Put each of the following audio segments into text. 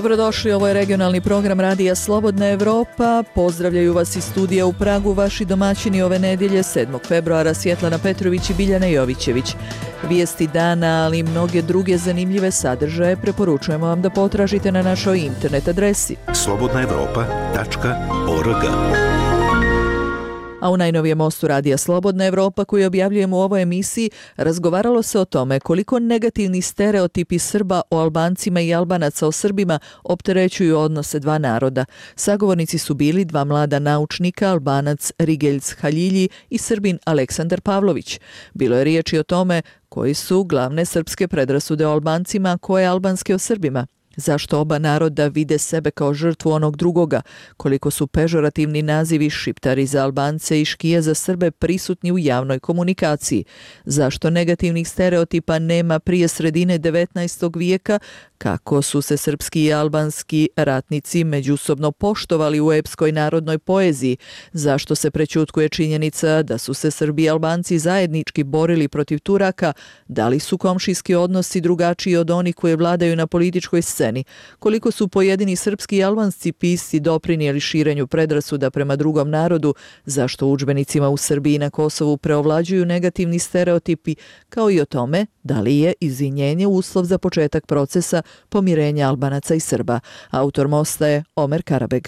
Dobrodošli, ovo je regionalni program Radija Slobodna Evropa. Pozdravljaju vas iz studija u Pragu vaši domaćini ove nedjelje 7. februara Svjetlana Petrović i Biljana Jovićević. Vijesti dana, ali i mnoge druge zanimljive sadržaje preporučujemo vam da potražite na našoj internet adresi slobodnaevropa.org. A u najnovijem mostu Radija Slobodna Evropa koji objavljujemo u ovoj emisiji razgovaralo se o tome koliko negativni stereotipi Srba o Albancima i Albanaca o Srbima opterećuju odnose dva naroda. Sagovornici su bili dva mlada naučnika, Albanac Rigeljs Haljilji i Srbin Aleksandar Pavlović. Bilo je riječi o tome koji su glavne srpske predrasude o Albancima, a koje albanske o Srbima. Zašto oba naroda vide sebe kao žrtvu onog drugoga? Koliko su pežorativni nazivi Šiptari za Albance i Škije za Srbe prisutni u javnoj komunikaciji? Zašto negativnih stereotipa nema prije sredine 19. vijeka? Kako su se srpski i albanski ratnici međusobno poštovali u epskoj narodnoj poeziji? Zašto se prećutkuje činjenica da su se Srbi i Albanci zajednički borili protiv Turaka? Da li su komšijski odnosi drugačiji od onih koje vladaju na političkoj sceni? Koliko su pojedini srpski i albanski pisci doprinijeli širenju predrasuda prema drugom narodu? Zašto u udžbenicima u Srbiji i na Kosovu preovlađuju negativni stereotipi? Kao i o tome da li je izvinjenje uslov za početak procesa pomirenja Albanaca i Srba. Autor mosta je Omer Karabeg.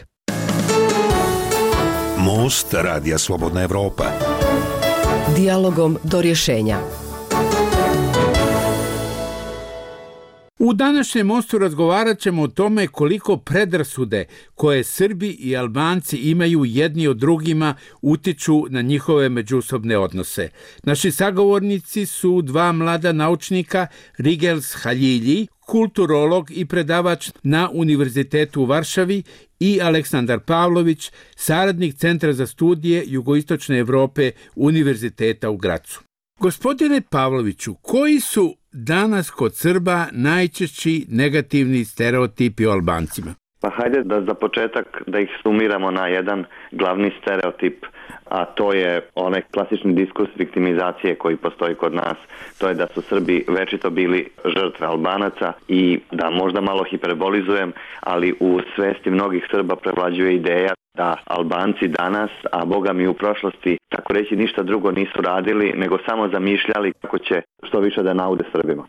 Most Radija Slobodna Evropa. Dijalogom do rješenja. U današnjem mostu razgovarat ćemo o tome koliko predrasude koje Srbi i Albanci imaju jedni od drugima utiču na njihove međusobne odnose. Naši sagovornici su dva mlada naučnika, Rigeljs Haljilji, kulturolog i predavač na Univerzitetu u Varšavi, i Aleksandar Pavlović, saradnik Centra za studije Jugoistočne Evrope Univerziteta u Gracu. Gospodine Pavloviću, koji su danas kod Srba najčešći negativni stereotipi o Albancima? Pa hajde da za početak da ih sumiramo na jedan glavni stereotip, a to je onaj klasični diskurs viktimizacije koji postoji kod nas. To je da su Srbi večito bili žrtve Albanaca i da možda malo hiperbolizujem, ali u svesti mnogih Srba prevlađuje ideja da Albanci danas, a boga mi u prošlosti, tako reći ništa drugo nisu radili, nego samo zamišljali kako će što više da naude Srbima.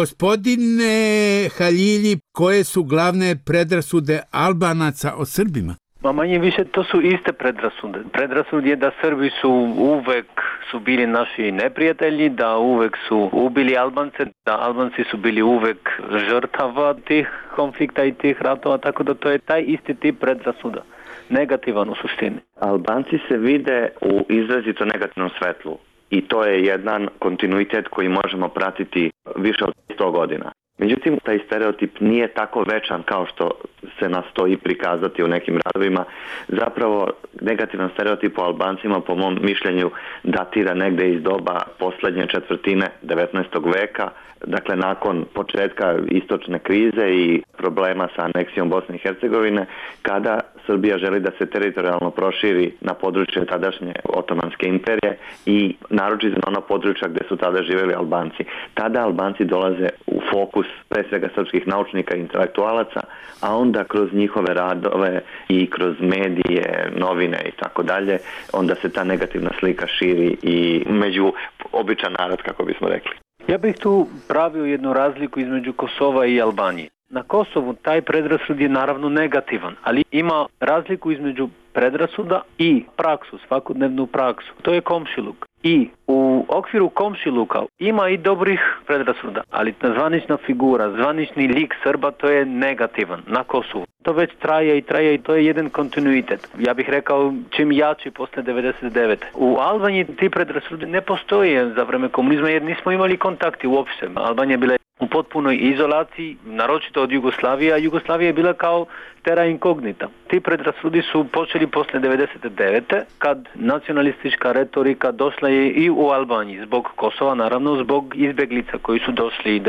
Gospodine Haljilji, koje su glavne predrasude Albanaca o Srbima? Ma manje više to su iste predrasude. Predrasud je da Srbi su uvek bili naši neprijatelji, da uvek su ubili Albance, da Albanci su bili uvek žrtava tih konflikta i tih ratova, tako da to je taj isti tip predrasuda. Negativan u suštini. Albanci se vide u izrazito negativnom svetlu i to je jedan kontinuitet koji možemo pratiti više od 100 godina. Međutim, taj stereotip nije tako večan kao što se nastoji prikazati u nekim radovima. Zapravo, negativan stereotip o Albancima, po mom mišljenju, datira negde iz doba poslednje četvrtine 19. veka, dakle nakon početka istočne krize i problema sa aneksijom Bosne i Hercegovine, kada Srbija želi da se teritorijalno proširi na područje tadašnje Otomanske imperije i naročito na ona područja gde su tada živjeli Albanci. Tada Albanci dolaze u fokus pre svega srpskih naučnika i intelektualaca, a onda kroz njihove radove i kroz medije, novine i tako dalje, onda se ta negativna slika širi i među običan narod, kako bismo rekli. Ja bih tu pravio jednu razliku između Kosova i Albanije. Na Kosovu taj predrasud je naravno negativan, ali ima razliku između predrasuda i praksu, svakodnevnu praksu. To je komšiluk. I u okviru komšiluka ima i dobrih predrasuda, ali ta zvanična figura, zvanični lik Srba, to je negativan na Kosovu. To već traje i to je jedan kontinuitet. Ja bih rekao čim jači posle 99. U Albaniji ti predrasudi ne postoje za vreme komunizma jer nismo imali kontakti uopšte. Albanija je bila u potpunoj izolaciji, naročito od Jugoslavije, a Jugoslavija je bila kao terra incognita. Ti predrasudi su počeli posle 99. kad nacionalistička retorika došla je i u Albaniji zbog Kosova, naravno zbog izbjeglica koji su došli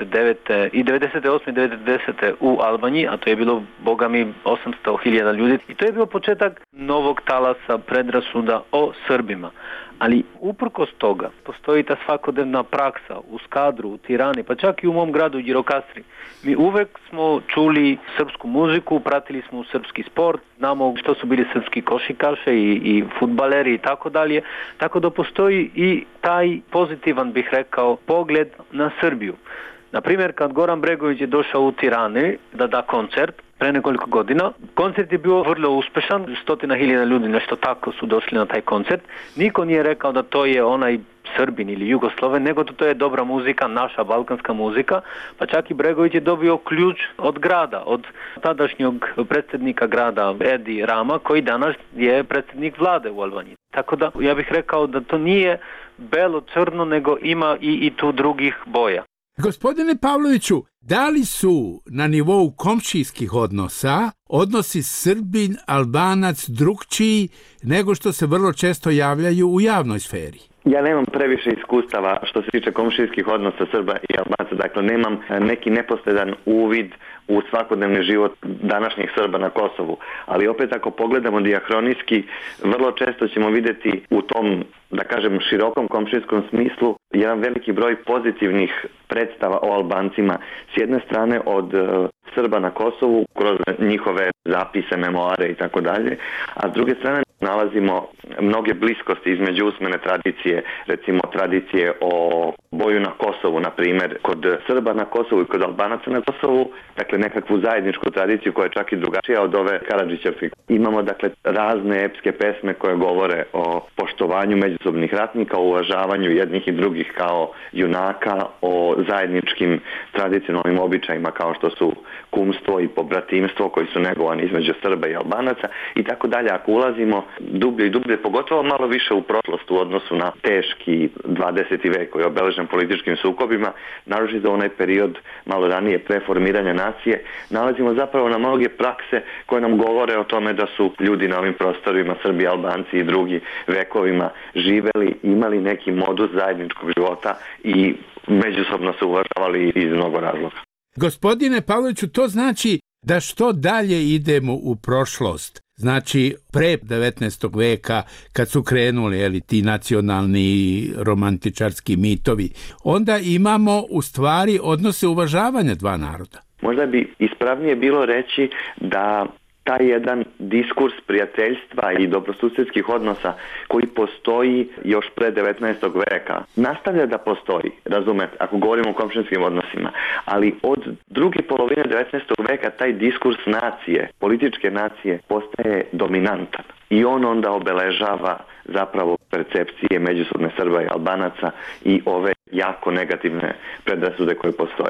99. i 98. i 90. u Albaniji, a to je bilo bogami 800.000 ljudi. I to je bio početak novog talasa predrasuda o Srbima. Ali uprkos toga postoji ta svakodnevna praksa u Skadru, u Tirani, pa čak i u mom gradu Đirokastri. Mi uvek smo čuli srpsku muziku, pratili smo srpski sport, znamo što su bili srpski košikaše i fudbaleri i tako dalje. Tako da postoji i taj pozitivan, bih rekao, pogled na Srbiju. Na primjer, kad Goran Bregović je došao u Tirani da da koncert, pre nekoliko godina, koncert je bio vrlo uspešan, 100.000 ljudi, nešto tako su došli na taj koncert. Niko nije rekao da to je onaj Srbin ili Jugosloven, nego to je dobra muzika, naša balkanska muzika, pa čak i Bregović je dobio ključ od grada, od tadašnjeg predsjednika grada Edi Rama, koji danas je predsjednik vlade u Albaniji. Tako da ja bih rekao da to nije belo-crno, nego ima i tu drugih boja. Gospodine Pavloviću, da li su na nivou komšijskih odnosa odnosi Srbin-Albanac drukčiji nego što se vrlo često javljaju u javnoj sferi? Ja nemam previše iskustava što se tiče komšijskih odnosa Srba i Albanaca, dakle nemam neki neposredan uvid u svakodnevni život današnjih Srba na Kosovu, ali opet ako pogledamo dijahronijski, vrlo često ćemo vidjeti u tom, da kažem, širokom komšijskom smislu jedan veliki broj pozitivnih predstava o Albancima, s jedne strane od Srba na Kosovu kroz njihove zapise, memoare i tako dalje, a s druge strane nalazimo mnoge bliskosti između usmene tradicije, recimo tradicije o boju na Kosovu, na primjer, kod Srba na Kosovu i kod Albanaca na Kosovu, dakle nekakvu zajedničku tradiciju koja je čak i drugačija od ove Karadžićevke. Imamo dakle razne epske pesme koje govore o poštovanju međusobnih ratnika, o uvažavanju jednih i drugih kao junaka, o zajedničkim tradicionalnim običajima kao što su kumstvo i pobratimstvo koji su negovani između Srba i Albanaca i tako dalje. Ako ulazimo dublje i dublje, pogotovo malo više u prošlost u odnosu na teški 20. vek koji je obeležen političkim sukobima, naročito onaj period malo ranije preformiranja nacije, nalazimo zapravo na mnoge prakse koje nam govore o tome da su ljudi na ovim prostorima, Srbi, Albanci i drugi vekovima živeli, imali neki modus zajedničkog života i međusobno se uvažavali iz mnogo razloga. Gospodine Pavloviću, to znači da što dalje idemo u prošlost, znači pre 19. veka kad su krenuli ti nacionalni romantičarski mitovi, onda imamo u stvari odnose uvažavanja dva naroda. Možda bi ispravnije bilo reći da taj jedan diskurs prijateljstva i dobrosusjedskih odnosa koji postoji još pre 19. veka, nastavlja da postoji, razumete, ako govorimo o komšinskim odnosima, ali od druge polovine 19. veka taj diskurs nacije, političke nacije, postaje dominantan. I on onda obeležava zapravo percepcije međusobne Srba i Albanaca i ove jako negativne predrasude koje postoje.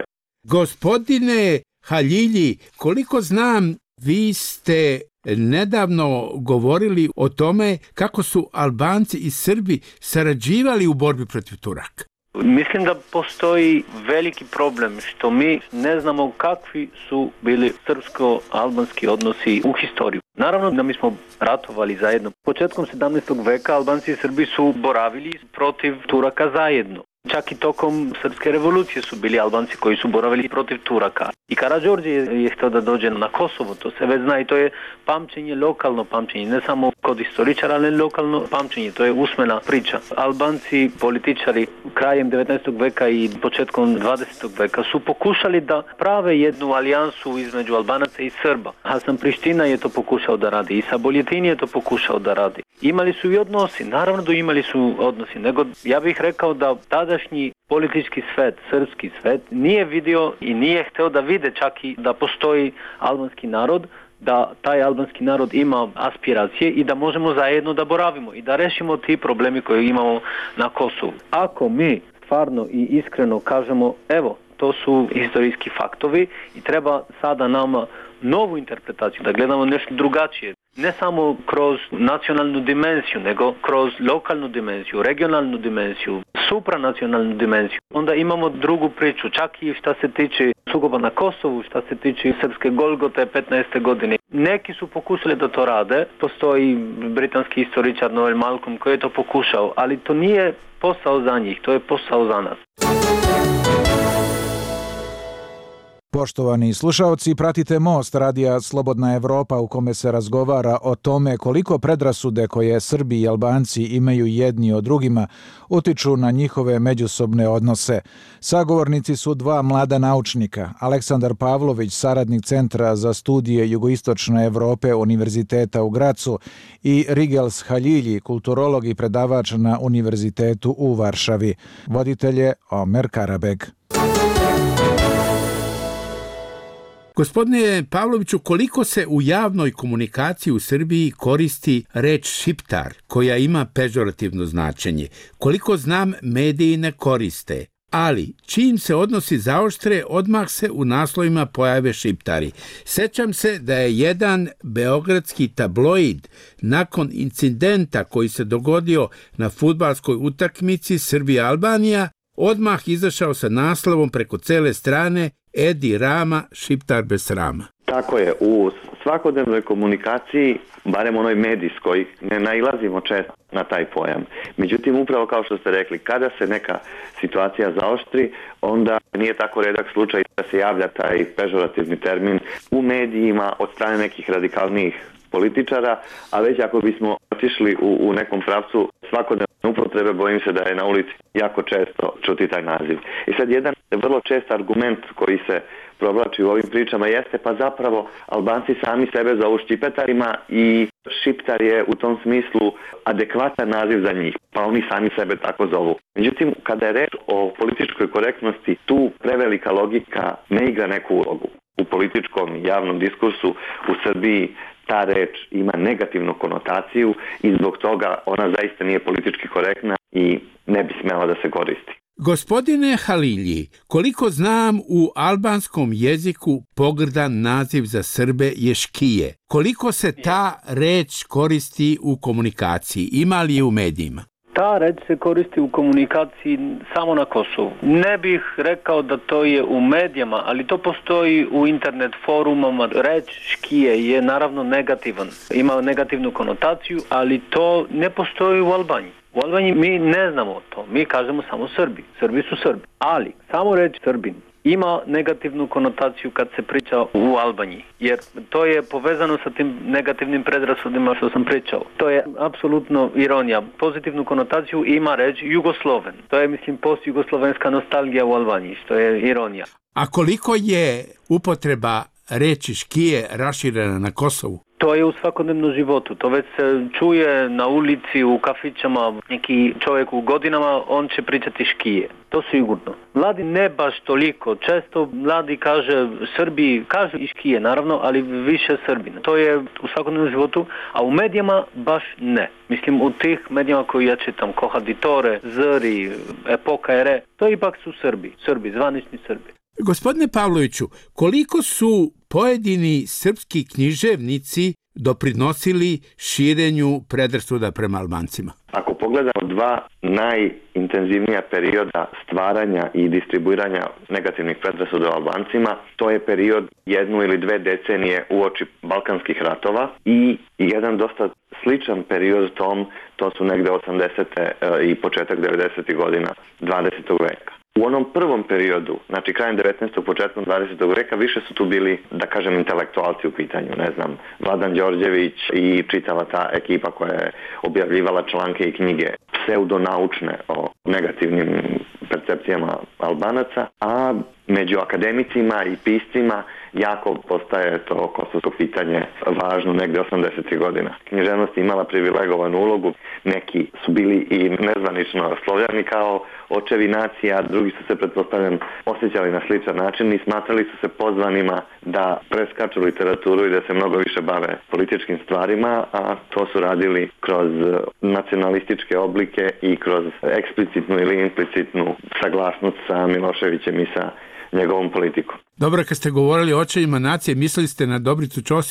Gospodine Haljilji, koliko znam, vi ste nedavno govorili o tome kako su Albanci i Srbi sarađivali u borbi protiv Turaka. Mislim da postoji veliki problem što mi ne znamo kakvi su bili srpsko-albanski odnosi u historiju. Naravno da mi smo ratovali zajedno. Početkom 17. veka Albanci i Srbi su boravili protiv Turaka zajedno. Čak i tokom Srpske revolucije su bili Albanci koji su boravili protiv Turaka. I Karađorđe je htio da dođe na Kosovo, to se već zna i to je pamćenje, lokalno pamćenje, ne samo kod historičara, ali lokalno pamćenje, to je usmena priča. Albanci, političari krajem 19. veka i početkom 20. veka su pokušali da prave jednu alijansu između Albanaca i Srba. Hasan Priština je to pokušao da radi i Saboljetin je to pokušao da radi. Imali su i odnosi, naravno da imali su odnosi, nego ja bih rekao da tadašnji politički svet, srpski svet, nije vidio i nije hteo da vide čak i da postoji albanski narod, da taj albanski narod ima aspiracije i da možemo zajedno da boravimo i da rešimo ti problemi koje imamo na Kosovu. Ako mi stvarno i iskreno kažemo, evo, to su historijski faktovi i treba sada nama novu interpretaciju, da gledamo nešto drugačije. Ne samo kroz nacionalnu dimenziju, nego kroz lokalnu dimenziju, regionalnu dimenziju, supranacionalnu dimenziju. Onda imamo drugu priču, čak i šta se tiče sukoba na Kosovu, šta se tiče srpske Golgote 15. godine. Neki su pokušali da to rade, postoji britanski historičar Noel Malcolm koji je to pokušao, ali to nije posao za njih, to je posao za nas. Poštovani slušaoci, pratite Most radija Slobodna Evropa u kome se razgovara o tome koliko predrasude koje Srbi i Albanci imaju jedni o drugima utiču na njihove međusobne odnose. Sagovornici su dva mlada naučnika, Aleksandar Pavlović, saradnik Centra za studije jugoistočne Evrope Univerziteta u Gracu, i Rigels Haljilji, kulturolog i predavač na Univerzitetu u Varšavi. Voditelj je Omer Karabeg. Gospodine Pavloviću, koliko se u javnoj komunikaciji u Srbiji koristi reč šiptar, koja ima pežorativno značenje? Koliko znam, mediji ne koriste, ali čim se odnosi zaoštre, odmah se u naslovima pojave šiptari. Sećam se da je jedan beogradski tabloid nakon incidenta koji se dogodio na fudbalskoj utakmici Srbija-Albanija odmah izašao sa naslovom preko cele strane: Edi Rama, šiptar bez srama. Tako je, u svakodnevnoj komunikaciji, barem onoj medijskoj, ne nailazimo često na taj pojam. Međutim, upravo kao što ste rekli, kada se neka situacija zaoštri, onda nije tako redak slučaj da se javlja taj pežorativni termin u medijima od strane nekih radikalnijih političara, a već ako bismo otišli u nekom pravcu svakodnevne upotrebe, bojim se da je na ulici jako često čuti taj naziv. I sad jedan vrlo čest argument koji se provlači u ovim pričama jeste pa zapravo Albanci sami sebe zovu ščipetarima i šiptar je u tom smislu adekvatan naziv za njih, pa oni sami sebe tako zovu. Međutim, kada je reč o političkoj korektnosti, tu prevelika logika ne igra neku ulogu. U političkom i javnom diskursu u Srbiji ta reč ima negativnu konotaciju i zbog toga ona zaista nije politički korektna i ne bi smela da se koristi. Gospodine Halilji, koliko znam, u albanskom jeziku pogrdan naziv za Srbe je škije. Koliko se ta reč koristi u komunikaciji? Ima li je u medijima? Ta reč se koristi u komunikaciji samo na Kosovu. Ne bih rekao da to je u medijama, ali to postoji u internet forumama. Reč škije je naravno negativan. Ima negativnu konotaciju, ali to ne postoji u Albaniji. U Albaniji mi ne znamo to. Mi kažemo samo Srbi. Srbi su Srbi. Ali samo reč Srbin ima negativnu konotaciju kad se priča u Albaniji, jer to je povezano sa tim negativnim predrasudima što sam pričao. To je apsolutno ironija. Pozitivnu konotaciju ima reč Jugosloven. To je, mislim, postjugoslovenska nostalgija u Albaniji, što je ironija. A koliko je upotreba reči škije raširena na Kosovu? To je u svakodnevnom životu. To već se čuje na ulici, u kafićama. Neki čovjek u godinama, on će pričati škije. To sigurno. Mladi ne baš toliko. Često mladi kaže Srbi, kaže i škije naravno, ali više Srbina. To je u svakodnevnom životu, a u medijama baš ne. Mislim, u tih medijama koji ja čitam, Kohaditore, Zri, Epoka Ere, to ipak su Srbi, zvanični Srbi. Gospodine Pavloviću, koliko su pojedini srpski književnici doprinosili širenju predrasuda prema Albancima? Ako pogledamo dva najintenzivnija perioda stvaranja i distribuiranja negativnih predrasuda o Albancima, to je period 1 ili 2 decenije uoči Balkanskih ratova i jedan dosta sličan period tom, to su negde 80. i početak 90. godina 20. veka. U onom prvom periodu, znači krajem 19. početkom 20. veka, više su tu bili, da kažem, intelektualci u pitanju, ne znam, Vladan Đorđević i čitava ta ekipa koja je objavljivala članke i knjige pseudonaučne o negativnim percepcijama Albanaca, a među akademicima i piscima jako postaje to kosovsko pitanje važno negde 80. godina. Književnost je imala privilegovanu ulogu, neki su bili i nezvanično Slovljani kao očevi nacija, drugi su se, pretpostavljam, osjećali na sličan način i smatrali su se pozvanima da preskaču literaturu i da se mnogo više bave političkim stvarima, a to su radili kroz nacionalističke oblike i kroz eksplicitnu ili implicitnu saglasnost sa Miloševićem i sa njegovom politikom. Dobro, kad ste govorili o očevima nacije, mislili ste na Dobricu Ćosić?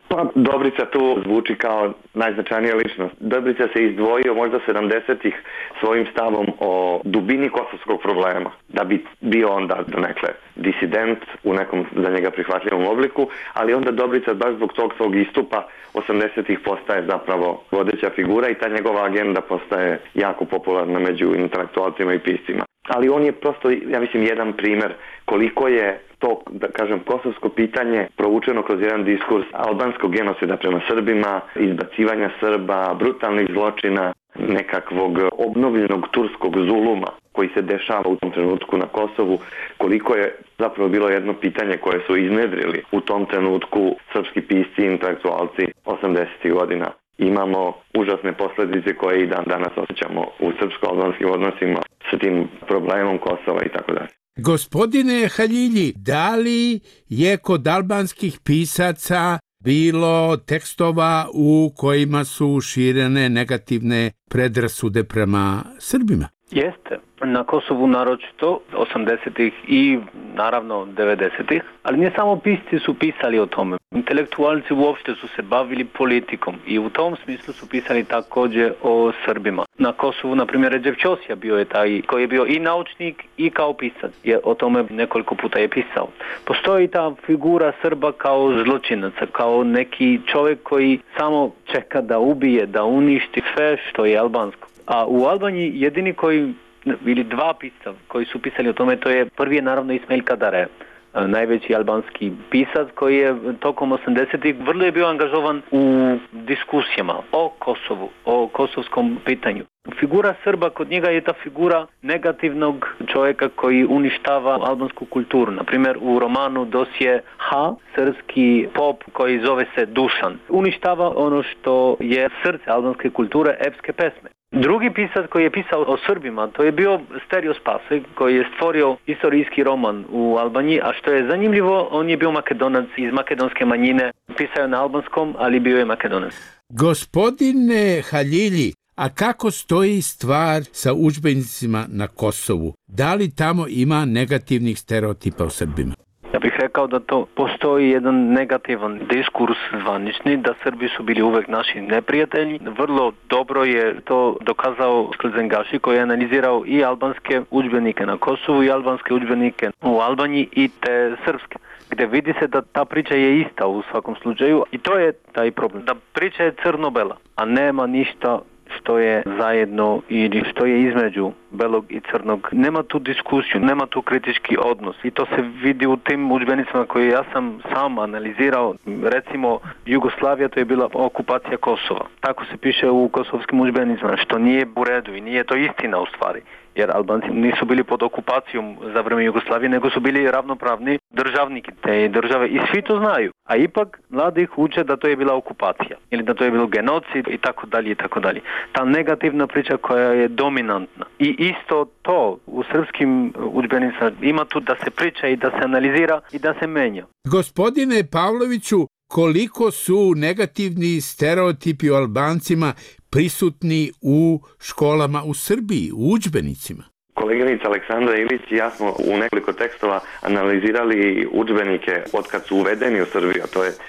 Pa Dobrica tu zvuči kao najznačajnija ličnost. Dobrica se izdvojio možda 70-ih svojim stavom o dubini kosovskog problema, da bi bio onda donekle disident u nekom za njega prihvatljivom obliku, ali onda Dobrica baš zbog tog svog istupa 80-ih postaje zapravo vodeća figura i ta njegova agenda postaje jako popularna među intelektualcima i piscima. Ali on je prosto, ja mislim, jedan primer koliko je to, da kažem, kosovsko pitanje provučeno kroz jedan diskurs albanskog genocida prema Srbima, izbacivanja Srba, brutalnih zločina, nekakvog obnovljenog turskog zuluma koji se dešava u tom trenutku na Kosovu, koliko je zapravo bilo jedno pitanje koje su iznedrili u tom trenutku srpski pisci i intelektualci 80. godina. Imamo užasne posljedice koje i dan danas osjećamo u srpsko-albanskim odnosima sa tim problemom Kosova i tako dalje. Gospodine Halilji, da li je kod albanskih pisaca bilo tekstova u kojima su širene negativne predrasude prema Srbima? Jeste. Na Kosovu naročito 80-ih i naravno 90-ih, ali ne samo pisci su pisali o tome. Intelektualci uopšte su se bavili politikom i u tom smislu su pisali također o Srbima. Na Kosovu, na primjer, Redžep Ćosija bio je taj koji je bio i naučnik i kao pisac. Je o tome nekoliko puta je pisao. Postoji ta figura Srba kao zločinaca, kao neki čovjek koji samo čeka da ubije, da uništi sve što je albansko. A u Albaniji jedini koji, ili dva pisca koji su pisali o tome, to je prvi je naravno Ismail Kadare, najveći albanski pisac koji je tokom 80-ih vrlo je bio angažovan u diskusijama o Kosovu, o kosovskom pitanju. Figura Srba kod njega je ta figura negativnog čovjeka koji uništava albansku kulturu. Naprimjer, u romanu Dosje H, srpski pop koji zove se Dušan, uništava ono što je srce albanske kulture, epske pesme. Drugi pisac koji je pisao o Srbima, to je bio Sterio Spasek, koji je stvorio istorijski roman u Albaniji, a što je zanimljivo, on je bio Makedonac iz makedonske manjine, pisao je na albanskom, ali bio je Makedonac. Gospodine Halilji, a kako stoji stvar sa udžbenicima na Kosovu? Da li tamo ima negativnih stereotipa o Srbima? Ja bih rekao da to postoji jedan negativan diskurs zvanični, da Srbi su bili uvek naši neprijatelji. Vrlo dobro je to dokazao Sklzengaši koji je analizirao i albanske udžbenike na Kosovu i albanske udžbenike u Albaniji i te srpske, gdje vidi se da ta priča je ista u svakom slučaju i to je taj problem. Da priča je crno-bela, a nema ništa što je zajedno ili što je između belog i crnog. Nema tu diskusiju, nema tu kritički odnos i to se vidi u tim udžbenicima koje ja sam analizirao. Recimo, Jugoslavija, to je bila okupacija Kosova. Tako se piše u kosovskim udžbenicima, što nije u redu i nije to istina u stvari. Jer Albanci nisu bili pod okupacijom za vrijeme Jugoslavije, nego su bili ravnopravni državniki te države i svi to znaju. A ipak mladih uče da to je bila okupacija ili da to je bilo genocid i tako dalje i tako dalje. Ta negativna priča koja je dominantna. I isto to u srpskim udžbenicima ima tu da se priča i da se analizira i da se menja. Gospodine Pavloviću, koliko su negativni stereotipi o Albancima prisutni u školama u Srbiji, u udžbenicima? Koleginica Aleksandra Ilić i ja smo u nekoliko tekstova analizirali udžbenike od kad su uvedeni u Srbiju, a to je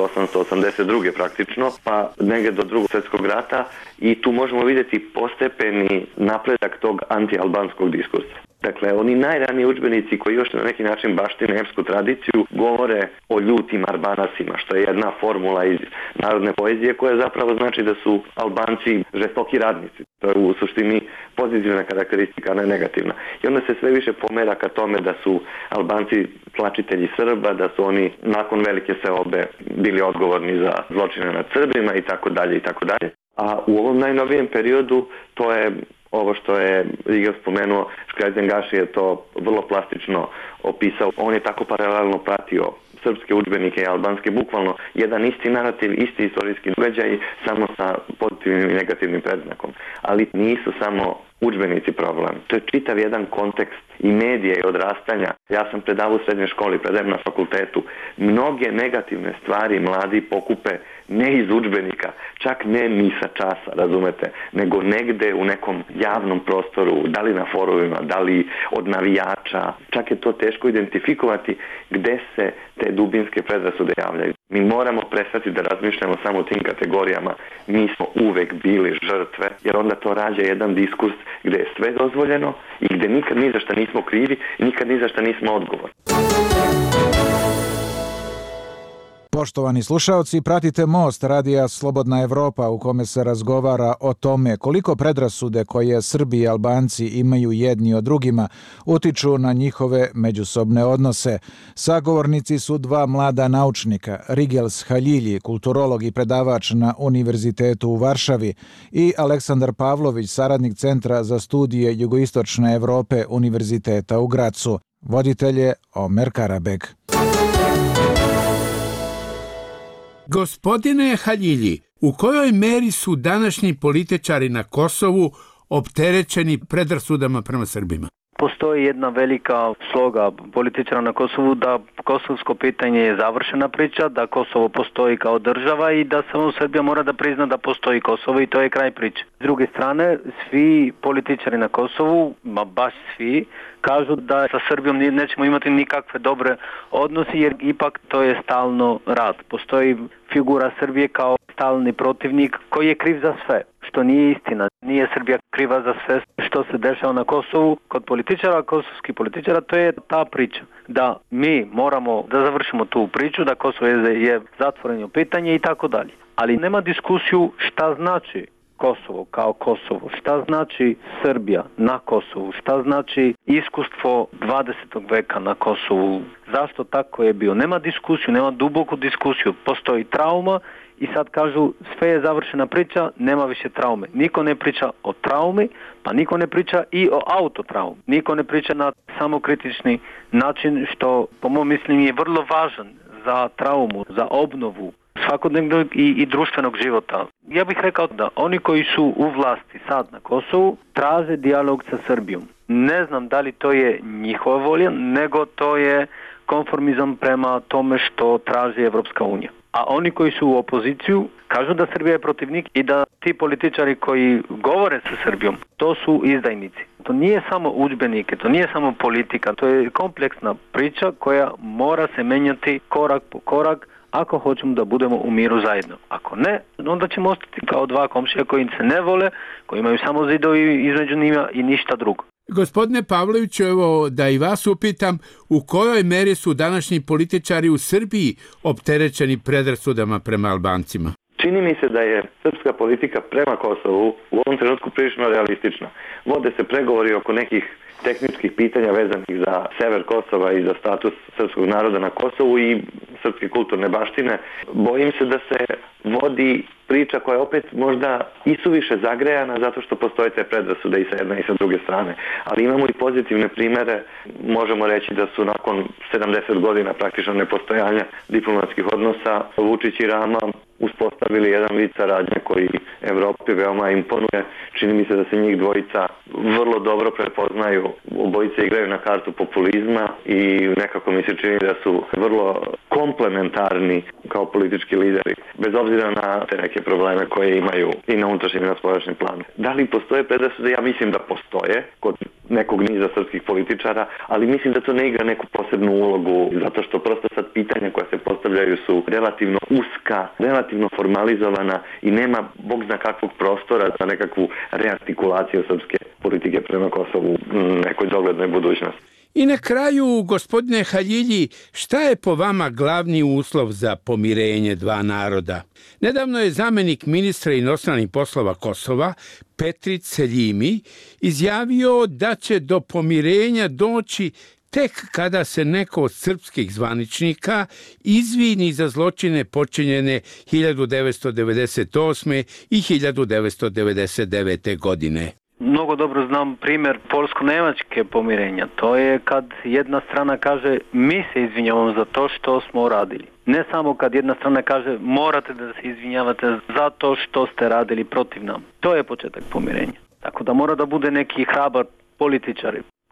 1882. praktično, pa negdje do Drugog svjetskog rata i tu možemo vidjeti postepeni napredak tog anti-albanskog diskursa. Dakle, oni najraniji udžbenici koji još na neki način baštine epsku tradiciju govore o ljutim Arbanasima, što je jedna formula iz narodne poezije koja zapravo znači da su Albanci žestoki radnici. To je u suštini pozitivna karakteristika, a ne negativna. I onda se sve više pomera ka tome da su Albanci tlačitelji Srba, da su oni nakon velike seobe bili odgovorni za zločine nad Srbima i tako dalje i tako dalje. A u ovom najnovijem periodu to je ovo što je Riga spomenuo, Sklzengaši je to vrlo plastično opisao. On je tako paralelno pratio srpske udžbenike i albanske, bukvalno jedan isti narativ, isti istorijski događaj, samo sa pozitivnim i negativnim predznakom. Ali nisu samo udžbenici problem. To je čitav jedan kontekst i medije i odrastanja. Ja sam predavao u srednjoj školi, predajem na fakultetu. Mnoge negativne stvari mladi pokupe ne iz udžbenika, čak ne ni sa časa, razumete, nego negde u nekom javnom prostoru, da li na forumima, da li od navijača, čak je to teško identifikovati gde se te dubinske predrasude javljaju. Mi moramo prestati da razmišljamo samo o tim kategorijama, mi smo uvek bili žrtve, jer onda to rađa jedan diskurs gde je sve dozvoljeno i gde nikad ni za šta nismo krivi i nikad ni za šta nismo odgovorni. Poštovani slušaoci, pratite Most radija Slobodna Evropa u kome se razgovara o tome koliko predrasude koje Srbi i Albanci imaju jedni o drugima utiču na njihove međusobne odnose. Sagovornici su dva mlada naučnika, Rigels Haljilji, kulturolog i predavač na Univerzitetu u Varšavi, i Aleksandar Pavlović, saradnik Centra za studije Jugoistočne Evrope Univerziteta u Gracu. Voditelj je Omer Karabek. Gospodine Haljilji, u kojoj meri su današnji političari na Kosovu opterećeni predrasudama prema Srbima? Postoji jedna velika sloga političara na Kosovu da kosovsko pitanje je završena priča, da Kosovo postoji kao država i da samo Srbija mora da prizna da postoji Kosovo i to je kraj priče. S druge strane, svi političari na Kosovu, baš svi, kažu da sa Srbijom nećemo imati nikakve dobre odnosi jer ipak to je stalno rat. Postoji figura Srbije kao stalni protivnik koji je kriv za sve, što nije istina. Nije Srbija kriva za sve što se dešava na Kosovu. Kod političara, kosovskih političara, to je ta priča. Da mi moramo da završimo tu priču, da Kosovo je zatvoreno pitanje i tako dalje. Ali nema diskusiju šta znači Kosovo kao Kosovo, šta znači Srbija na Kosovu, šta znači iskustvo 20. veka na Kosovu, zašto tako je bio. Nema diskusiju, nema duboku diskusiju, postoji trauma i sad kažu sve je završena priča, nema više traume. Niko ne priča o traumi, pa niko ne priča i o autotraumi. Niko ne priča na samokritični način što po mom mislim je vrlo važan za traumu, za obnovu svakodnevnog i društvenog života. Ja bih rekao da oni koji su u vlasti sad na Kosovu traže dijalog sa Srbijom. Ne znam da li to je njihova volja, nego to je konformizam prema tome što traži Evropska unija. A oni koji su u opoziciju kažu da Srbija je protivnik i da ti političari koji govore sa Srbijom, to su izdajnici. To nije samo udžbenike, to nije samo politika, to je kompleksna priča koja mora se menjati korak po korak ako hoćemo da budemo u miru zajedno. Ako ne, onda ćemo ostati kao dva komšija koji se ne vole, koji imaju samo zidovi između njima i ništa drugo. Gospodine Pavloviću, evo da i vas upitam, u kojoj meri su današnji političari u Srbiji opterećeni predrasudama prema Albancima? Čini mi se da je srpska politika prema Kosovu u ovom trenutku prilično realistična. Vode se pregovori oko nekih tehničkih pitanja vezanih za sever Kosova i za status srpskog naroda na Kosovu i srpske kulturne baštine. Bojim se da se vodi priča koja je opet možda isuviše zagrejana zato što postoje te predrasude i sa jedne i sa druge strane. Ali imamo i pozitivne primere. Možemo reći da su nakon 70 godina praktično nepostojanja diplomatskih odnosa Vučić i Rama uspostavili jedan vid saradnje koji Evropi veoma imponuje. Čini mi se da se njih dvojica vrlo dobro prepoznaju. Obojice igraju na kartu populizma i nekako mi se čini da su vrlo komplementarni kao politički lideri, bez obzira na te neke probleme koje imaju i na unutrašnjem i na spoljašnjem planu. Da li postoje predrasude? Ja mislim da postoje kod nekog niza srpskih političara, ali mislim da to ne igra neku posebnu ulogu, zato što prosto sad pitanja koja se postavljaju su relativno uska, relativno formalizovana i nema bog zna kakvog prostora za nekakvu reartikulaciju srpske politike prema Kosovu u nekoj doglednoj budućnosti. I na kraju, gospodine Haljilji, šta je po vama glavni uslov za pomirenje dva naroda? Nedavno je zamenik ministra inostranih poslova Kosova, Petrit Seljimi, izjavio da će do pomirenja doći tek kada se neko od srpskih zvaničnika izvini za zločine počinjene 1998. i 1999. godine. Mnogo dobro znam primjer polsko-nemačke pomirenja. To je kad jedna strana kaže mi se izvinjavamo za to što smo radili. Ne samo kad jedna strana kaže morate da se izvinjavate za to što ste radili protiv nam. To je početak pomirenja. Tako da mora da bude neki hrabar političari.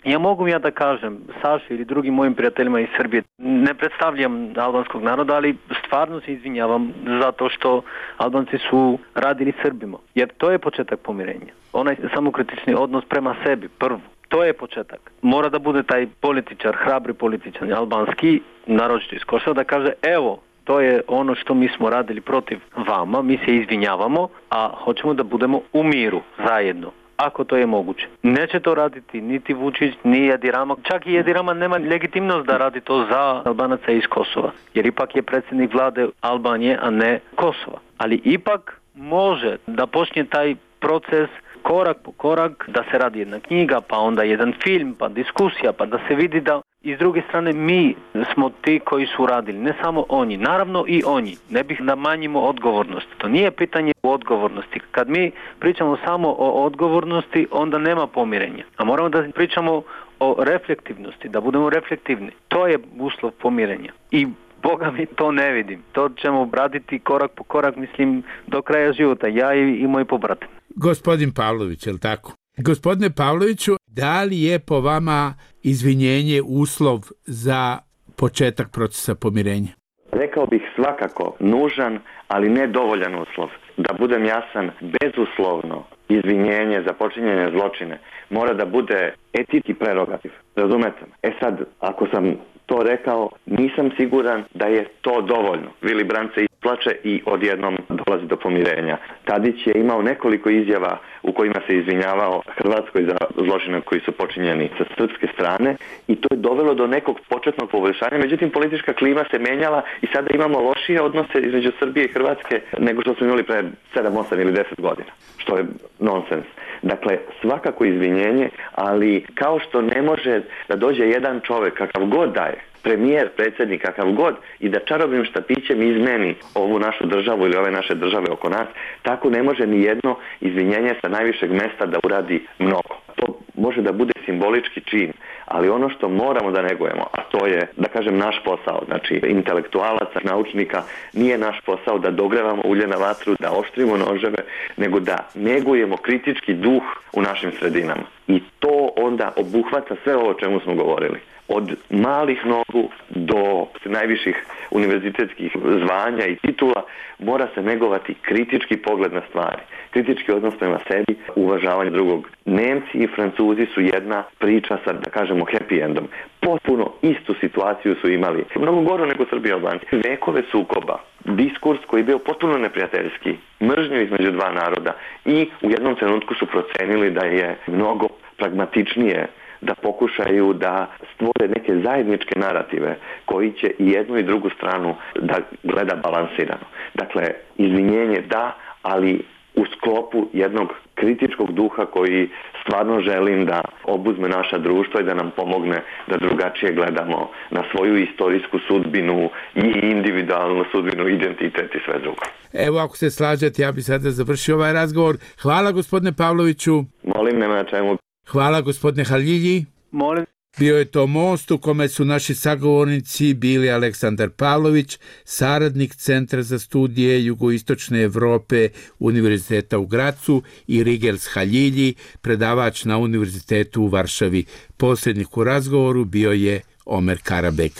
mogu da kažem Saši ili drugim mojim prijateljima iz Srbije, ne predstavljam albanskog naroda, ali stvarno se izvinjavam zato što Albanci su radili Srbima. Jer to je početak pomirenja. Onaj samokritični odnos prema sebi, prvo. To je početak. Mora da bude taj političar, hrabri političar, albanski, naročito iz Kosova, da kaže evo, to je ono što mi smo radili protiv vama, mi se izvinjavamo, a hoćemo da budemo u miru zajedno. Ako to je moguće. Neće to raditi niti Vučić, ni Edi Rama. Čak i Edi Rama nema legitimnost da radi to za Albanaca iz Kosova. Jer ipak je predsjednik vlade Albanije, a ne Kosova. Ali ipak može da počne taj proces korak po korak, da se radi jedna knjiga, pa onda jedan film, pa diskusija, pa da se vidi da i s druge strane mi smo ti koji su radili, ne samo oni, naravno i oni. Ne bih da manjimo odgovornost. To nije pitanje odgovornosti. Kad mi pričamo samo o odgovornosti, onda nema pomirenja. A moramo da pričamo o reflektivnosti, da budemo reflektivni. To je uslov pomirenja. I Boga mi to ne vidim. To ćemo raditi korak po korak, mislim, do kraja života. Ja i moj pobrat. Gospodin Pavlović, je li tako? Gospodine Pavloviću, da li je po vama izvinjenje uslov za početak procesa pomirenja? Rekao bih svakako nužan, ali ne dovoljan uslov. Da budem jasan, bezuslovno izvinjenje za počinjenje zločine mora da bude etički prerogativ. Razumete me? Sad, ako sam to rekao, nisam siguran da je to dovoljno. Willy Brandt se isplače i odjednom dolazi do pomirenja. Tadić je imao nekoliko izjava u kojima se izvinjavao Hrvatskoj za zločine koji su počinjeni sa srpske strane i to je dovelo do nekog početnog poboljšanja. Međutim, politička klima se menjala i sada imamo lošije odnose između Srbije i Hrvatske nego što smo imali pre 7, 8 ili 10 godina, što je nonsens. Dakle, svakako izvinjenje, ali kao što ne može da dođe jedan čovjek kakav god daje, premijer, predsjednik, kakav god, i da čarobnim štapićem izmeni ovu našu državu ili ove naše države oko nas, tako ne može ni jedno izvinjenje sa najvišeg mesta da uradi mnogo. To može da bude simbolički čin, ali ono što moramo da negujemo, a to je, da kažem, naš posao, znači intelektualaca, naučnika, nije naš posao da dogrevamo ulje na vatru, da oštrimo noževe, nego da negujemo kritički duh u našim sredinama. I to onda obuhvata sve ovo o čemu smo govorili. Od malih nogu do najviših univerzitetskih zvanja i titula mora se negovati kritički pogled na stvari, kritički odnos prema sebi, uvažavanje drugog. Nemci i Francuzi su jedna priča sa, da kažemo, happy endom. Potpuno istu situaciju su imali, mnogo goru nego Srbi i Albanci. Vekove sukoba, diskurs koji je bio potpuno neprijateljski, mržnju između dva naroda i u jednom trenutku su procenili da je mnogo pragmatičnije da pokušaju da stvore neke zajedničke narative koji će i jednu i drugu stranu da gleda balansirano. Dakle, izvinjenje da, ali u sklopu jednog kritičkog duha koji stvarno želim da obuzme naša društva i da nam pomogne da drugačije gledamo na svoju istorijsku sudbinu i individualnu sudbinu, identitet i sve drugo. Evo, ako se slažete, ja bih sada završio ovaj razgovor. Hvala, gospodine Pavloviću. Molim, nema na čemu. Hvala, gospodine Halilji. Molim. Bio je to most u kome su naši sagovornici bili Aleksandar Pavlović, saradnik Centra za studije jugoistočne Evrope Univerziteta u Gracu, i Rigels Halilji, predavač na Univerzitetu u Varšavi. Posrednik u razgovoru bio je Omer Karabek.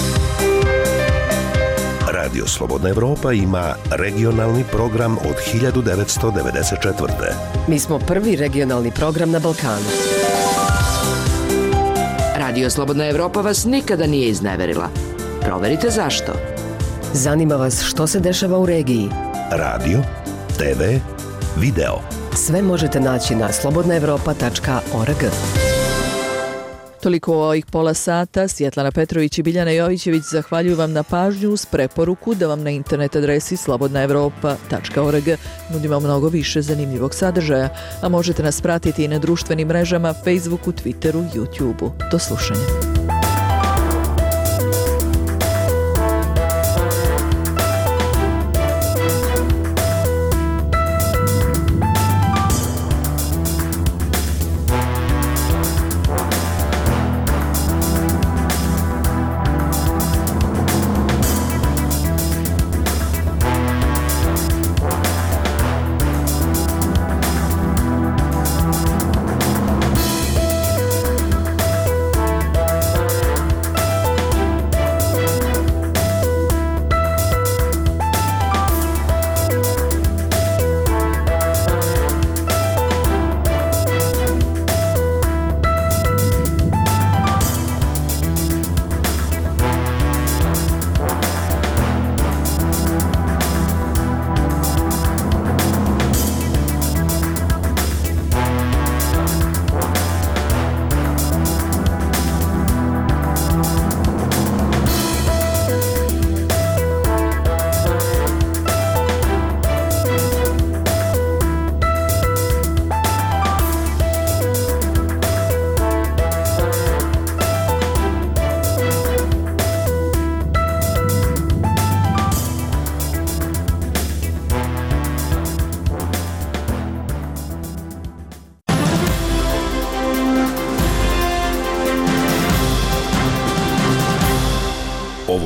Radio Slobodna Evropa ima regionalni program od 1994. Mi smo prvi regionalni program na Balkanu. Radio Slobodna Evropa vas nikada nije izneverila. Proverite zašto. Zanima vas što se dešava u regiji. Radio, TV, video. Sve možete naći na slobodnaevropa.org. Toliko u ovih pola sata. Svjetlana Petrović i Biljana Jovićević zahvaljuju vam na pažnju uz preporuku da vam na internet adresi slobodnaevropa.org nudimo mnogo više zanimljivog sadržaja, a možete nas pratiti i na društvenim mrežama Facebooku, Twitteru, YouTubeu. Do slušanja.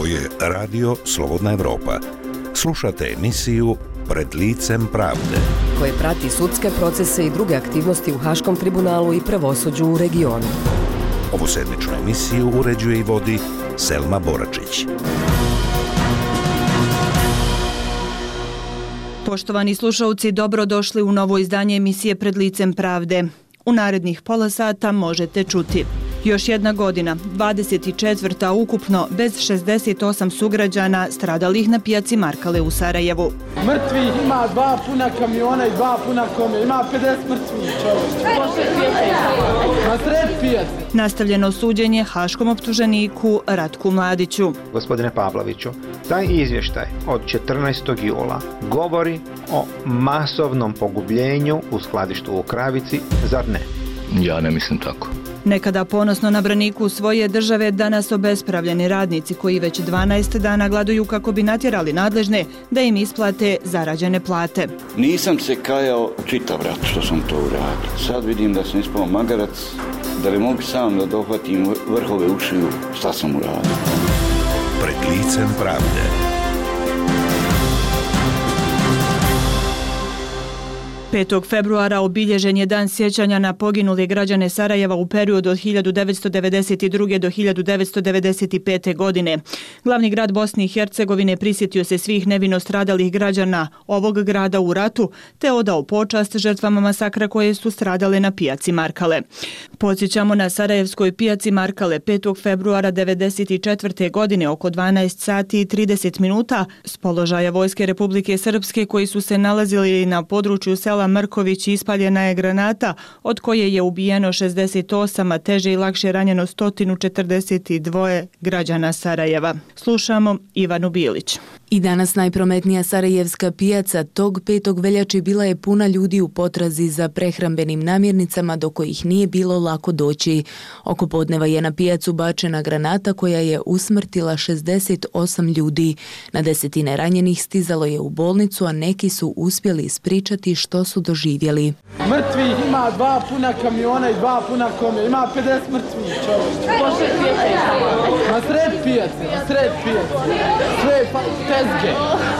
Ovo je Radio Slobodna Evropa. Slušate emisiju Pred licem pravde, koje prati sudske procese i druge aktivnosti u Haškom tribunalu i pravosuđu u regionu. Ovu sedmičnu emisiju uređuje i vodi Selma Boračić. Poštovani slušalci, dobrodošli u novo izdanje emisije Pred licem pravde. U narednih pola sata možete čuti: još jedna godina, 24. ukupno, bez 68 sugrađana stradalih na pijaci Markale u Sarajevu. Mrtvih ima 2 puna kamiona i 2 puna kome. Ima 50 mrtvih, čovječ. Na sred pijaci. Nastavljeno suđenje haškom optuženiku Ratku Mladiću. Gospodine Pavloviću, taj izvještaj od 14. jula govori o masovnom pogubljenju u skladištu u Kravici, zar ne? Ja ne mislim tako. Nekada ponosno na braniku svoje države, danas obespravljeni radnici koji već 12 dana gladuju kako bi natjerali nadležne da im isplate zarađene plate. Nisam se kajao čitav rat što sam to uradio. Sad vidim da sam ispao magarac, da li mogu sam da dohvatim vrhove ušiju šta sam uradio. Pred licem pravde. 5. februara obilježen je dan sjećanja na poginule građane Sarajeva u periodu od 1992. do 1995. godine. Glavni grad Bosne i Hercegovine prisjetio se svih nevino stradalih građana ovog grada u ratu, te odao počast žrtvama masakra koje su stradale na pijaci Markale. Podsjećamo, na sarajevskoj pijaci Markale 5. februara 1994. godine oko 12 sati i 30 minuta s položaja Vojske Republike Srpske koji su se nalazili na području sela Mrković ispaljena je granata od koje je ubijeno 68, a teže i lakše ranjeno 142 građana Sarajeva. Slušamo Ivanu Bilić. I danas najprometnija sarajevska pijaca tog 5. veljače bila je puna ljudi u potrazi za prehrambenim namirnicama do kojih nije bilo lako doći. Oko podneva je na pijacu bačena granata koja je usmrtila 68 ljudi. Na desetine ranjenih stizalo je u bolnicu, a neki su uspjeli ispričati što su doživjeli. Mrtvih ima 2 puna kamiona i 2 puna kome. Ima 50 mrtvih, čovječ. Na sred pijace, Sve tezge,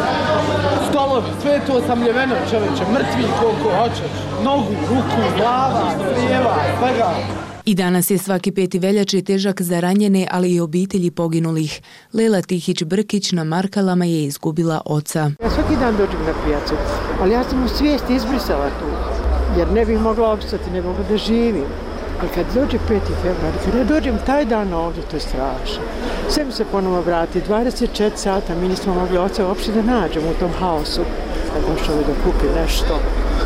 stolovi, sve je to osamljeveno, čoveče, mrtvi koliko hoćeš, nogu, ruku, glava, strijeva, svega. I danas je svaki 5. veljače težak za ranjene, ali i obitelji poginulih. Lela Tihić-Brkić na Markalama je izgubila oca. Ja svaki dan dođem na pijacu, ali ja sam u svijesti izbrisala tu, jer ne bih mogla opstati, ne mogu da živim. Jer kad dođe 5. februar, kad ja dođem taj dan ovdje, to je strašno. Sve mi se ponovo vrati, 24 sata mi nismo mogli oca uopšte da nađemo u tom haosu. Kad došao da kupi nešto,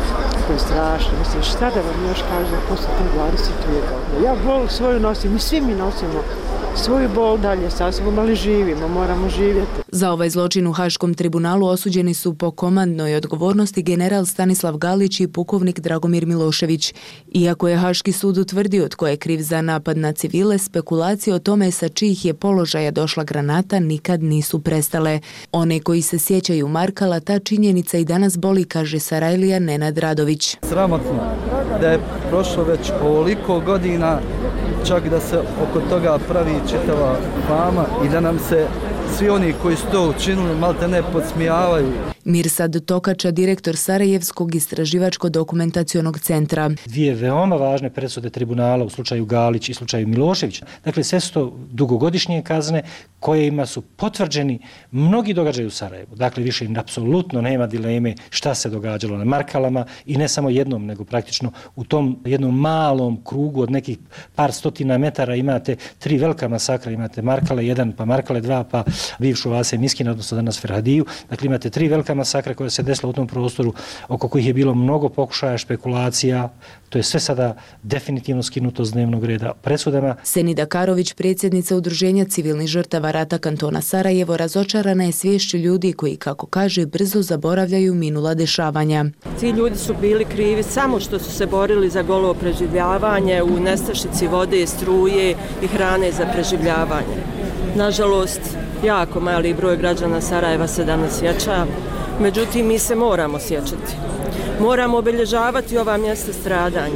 to je strašno. Mislim, šta da vam još kažem posle te 22 godine. Ja bol svoju nosim i svi mi nosimo svoju bol dalje sa sobom, ali živimo, moramo živjeti. Za ovaj zločin u Haškom tribunalu osuđeni su po komandnoj odgovornosti general Stanislav Galić i pukovnik Dragomir Milošević. Iako je Haški sud utvrdio tko je kriv za napad na civile, spekulacije o tome sa čijih je položaja došla granata nikad nisu prestale. One koji se sjećaju Markala, ta činjenica i danas boli, kaže Sarajlija Nenad Radović. Sramotno da je prošlo već ovoliko godina, čak da se oko toga pravi čitava fama i da nam se svi oni koji su to učinili malte ne podsmijavaju. Mirsad Tokača, direktor Sarajevskog istraživačko-dokumentacionog centra. 2 veoma važne presude tribunala u slučaju Galić i slučaju Milošević. Dakle, sve su to dugogodišnje kazne kojima su potvrđeni mnogi događaji u Sarajevu. Dakle, više apsolutno nema dileme šta se događalo na Markalama i ne samo jednom, nego praktično u tom jednom malom krugu od nekih par stotina metara imate 3 velika masakra. Imate Markale 1, pa Markale 2, pa bivšu Vase Miskina, odnosno danas Ferhadiju. Dakle, imate 3 velika masakra koja se desila u tom prostoru, oko kojih je bilo mnogo pokušaja, špekulacija. To je sve sada definitivno skinuto s dnevnog reda presudama. Senida Karović, predsjednica Udruženja civilnih žrtava rata kantona Sarajevo, razočarana je sviješću ljudi koji, kako kaže, brzo zaboravljaju minula dešavanja. Ti ljudi su bili krivi samo što su se borili za golo preživljavanje u nestašici vode, struje i hrane za preživljavanje. Nažalost, jako mali broj građana Sarajeva se danas sjeća, međutim mi se moramo sjećati. Moramo obilježavati ova mjesta stradanja.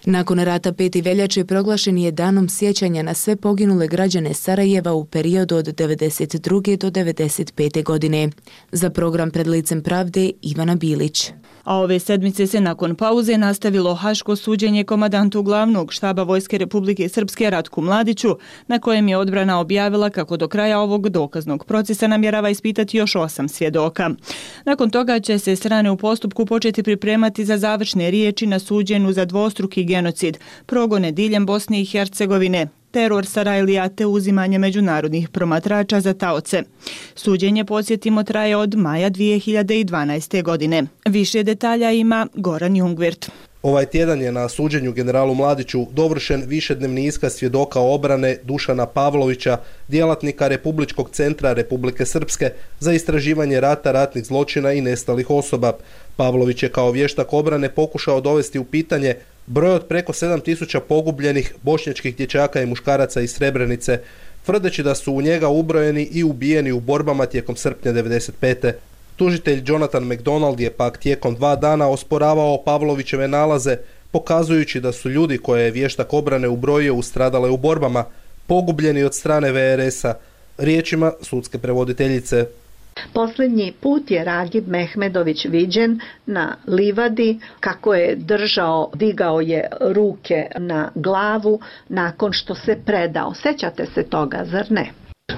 Nakon rata 5. veljače proglašen je danom sjećanja na sve poginule građane Sarajeva u periodu od 92. do 95. godine. Za program Pred licem pravde Ivana Bilić. A ove sedmice se nakon pauze nastavilo haško suđenje komandantu glavnog štaba Vojske Republike Srpske Ratku Mladiću, na kojem je odbrana objavila kako do kraja ovog dokaznog procesa namjerava ispitati još 8 svjedoka. Nakon toga će se strane u postupku početi pripremati za završne riječi na suđenju za dvostruki genocid, progone diljem Bosne i Hercegovine, teror Sarajlija te uzimanje međunarodnih promatrača za taoce. Suđenje, podsjetimo, traje od maja 2012. godine. Više detalja ima Goran Jungwirth. Ovaj tjedan je na suđenju generalu Mladiću dovršen višednevni iskaz svjedoka obrane Dušana Pavlovića, djelatnika Republičkog centra Republike Srpske za istraživanje rata, ratnih zločina i nestalih osoba. Pavlović je kao vještak obrane pokušao dovesti u pitanje broj od preko 7000 pogubljenih bošnjačkih dječaka i muškaraca iz Srebrenice, tvrdeći da su u njega ubrojeni i ubijeni u borbama tijekom srpnja 1995. Tužitelj Jonathan McDonald je pak tijekom 2 dana osporavao Pavlovićeve nalaze, pokazujući da su ljudi koje je vještak obrane ubrojio stradale u borbama, pogubljeni od strane VRS-a, riječima sudske prevoditeljice. Posljednji put je Ragib Mehmedović viđen na livadi kako je digao je ruke na glavu nakon što se predao. Sjećate se toga, zar ne?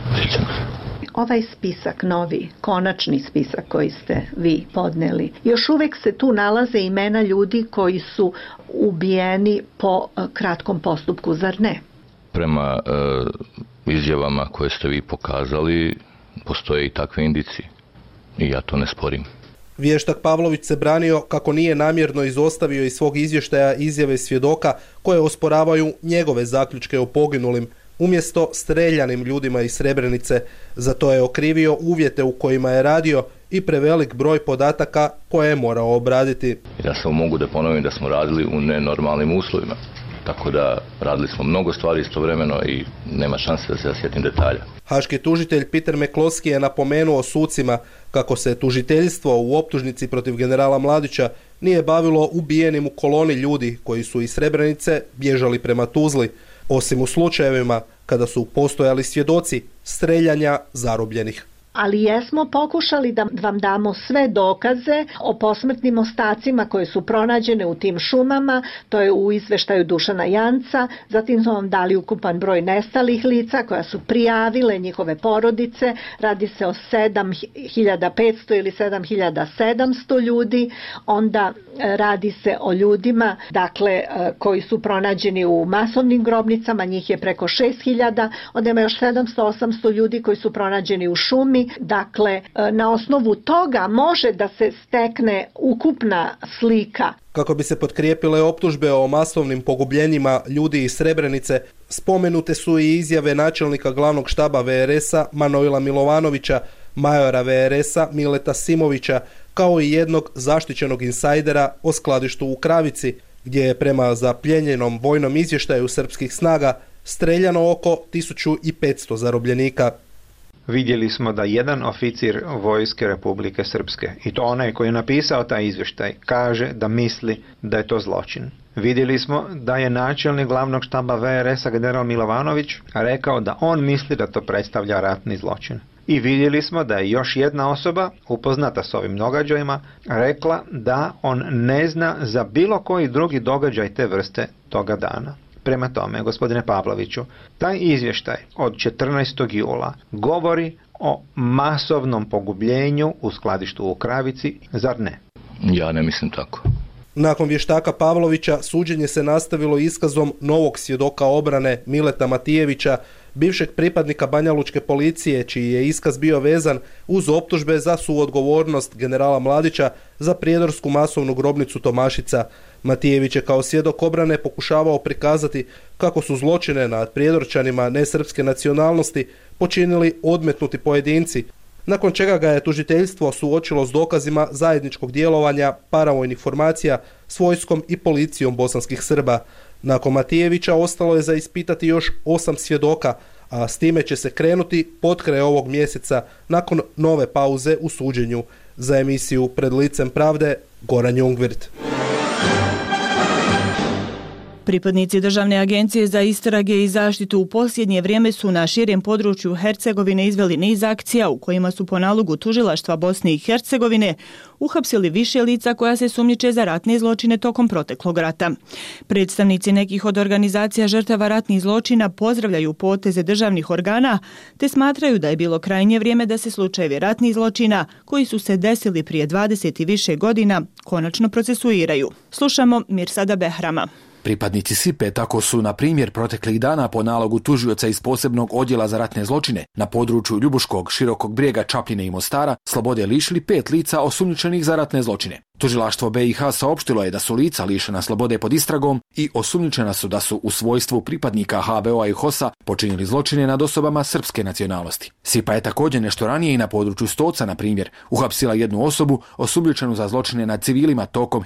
Ovaj spisak, novi, konačni spisak koji ste vi podneli, još uvijek se tu nalaze imena ljudi koji su ubijeni po kratkom postupku, zar ne? Prema izjavama koje ste vi pokazali, postoje i takve indicije i ja to ne sporim. Vještak Pavlović se branio kako nije namjerno izostavio iz svog izvještaja izjave svjedoka koje osporavaju njegove zaključke o poginulim, umjesto streljanim ljudima iz Srebrenice. Za to je okrivio uvjete u kojima je radio i prevelik broj podataka koje je morao obraditi. Ja samo mogu da ponovim da smo radili u nenormalnim uslovima. Tako da radili smo mnogo stvari istovremeno i nema šanse da se sjetim detalja. Haški tužitelj Peter McCloskey je napomenuo sucima kako se tužiteljstvo u optužnici protiv generala Mladića nije bavilo ubijenim u koloni ljudi koji su iz Srebrenice bježali prema Tuzli, osim u slučajevima kada su postojali svjedoci streljanja zarobljenih. Ali jesmo pokušali da vam damo sve dokaze o posmrtnim ostacima koje su pronađene u tim šumama, to je u izveštaju Dušana Janca, zatim smo vam dali ukupan broj nestalih lica koja su prijavile njihove porodice, radi se o 7500 ili 7700 ljudi, onda radi se o ljudima koji su pronađeni u masovnim grobnicama, njih je preko 6000, onda ima još 700-800 ljudi koji su pronađeni u šumi. Dakle, na osnovu toga može da se stekne ukupna slika. Kako bi se potkrijepile optužbe o masovnim pogubljenjima ljudi iz Srebrenice, spomenute su i izjave načelnika glavnog štaba VRS-a Manojla Milovanovića, majora VRS-a Mileta Simovića, kao i jednog zaštićenog insajdera o skladištu u Kravici, gdje je prema zapljenjenom vojnom izvještaju srpskih snaga streljano oko 1500 zarobljenika. Vidjeli smo da jedan oficir Vojske Republike Srpske, i to onaj koji je napisao taj izvještaj, kaže da misli da je to zločin. Vidjeli smo da je načelnik glavnog štaba VRS-a general Milovanović rekao da on misli da to predstavlja ratni zločin. I vidjeli smo da je još jedna osoba, upoznata s ovim događajima, rekla da on ne zna za bilo koji drugi događaj te vrste toga dana. Prema tome, gospodine Pavloviću, taj izvještaj od 14. jula govori o masovnom pogubljenju u skladištu u Kravici, zar ne? Ja ne mislim tako. Nakon vještaka Pavlovića suđenje se nastavilo iskazom novog svjedoka obrane Mileta Matijevića, bivšeg pripadnika banjalučke policije, čiji je iskaz bio vezan uz optužbe za suodgovornost generala Mladića za prijedorsku masovnu grobnicu Tomašica. Matijević je kao svjedok obrane pokušavao prikazati kako su zločine nad prijedorčanima nesrpske nacionalnosti počinili odmetnuti pojedinci, nakon čega ga je tužiteljstvo suočilo s dokazima zajedničkog djelovanja paravojnih formacija s vojskom i policijom bosanskih Srba. Nakon Matijevića ostalo je za ispitati još 8 svjedoka, a s time će se krenuti potkraj ovog mjeseca nakon nove pauze u suđenju. Za emisiju Pred licem pravde, Goran Jungwirth. Pripadnici Državne agencije za istrage i zaštitu u posljednje vrijeme su na širem području Hercegovine izveli niz akcija u kojima su po nalogu tužilaštva Bosne i Hercegovine uhapsili više lica koja se sumnjiče za ratne zločine tokom proteklog rata. Predstavnici nekih od organizacija žrtava ratnih zločina pozdravljaju poteze državnih organa te smatraju da je bilo krajnje vrijeme da se slučajevi ratnih zločina koji su se desili prije 20 i više godina konačno procesuiraju. Slušamo Mirsada Behrama. Pripadnici SIPE tako su, na primjer, proteklih dana po nalogu tužioca iz posebnog odjela za ratne zločine na području Ljubuškog, Širokog Brijega, Čapljine i Mostara slobode lišili 5 lica osumnjičenih za ratne zločine. Tužilaštvo BiH saopštilo je da su lica lišena slobode pod istragom i osumnjičena su da su u svojstvu pripadnika HVO-a i HOS-a počinili zločine nad osobama srpske nacionalnosti. SIPA je također nešto ranije i na području Stoca, na primjer, uhapsila jednu osobu osumnjičenu za zločine nad civilima tokom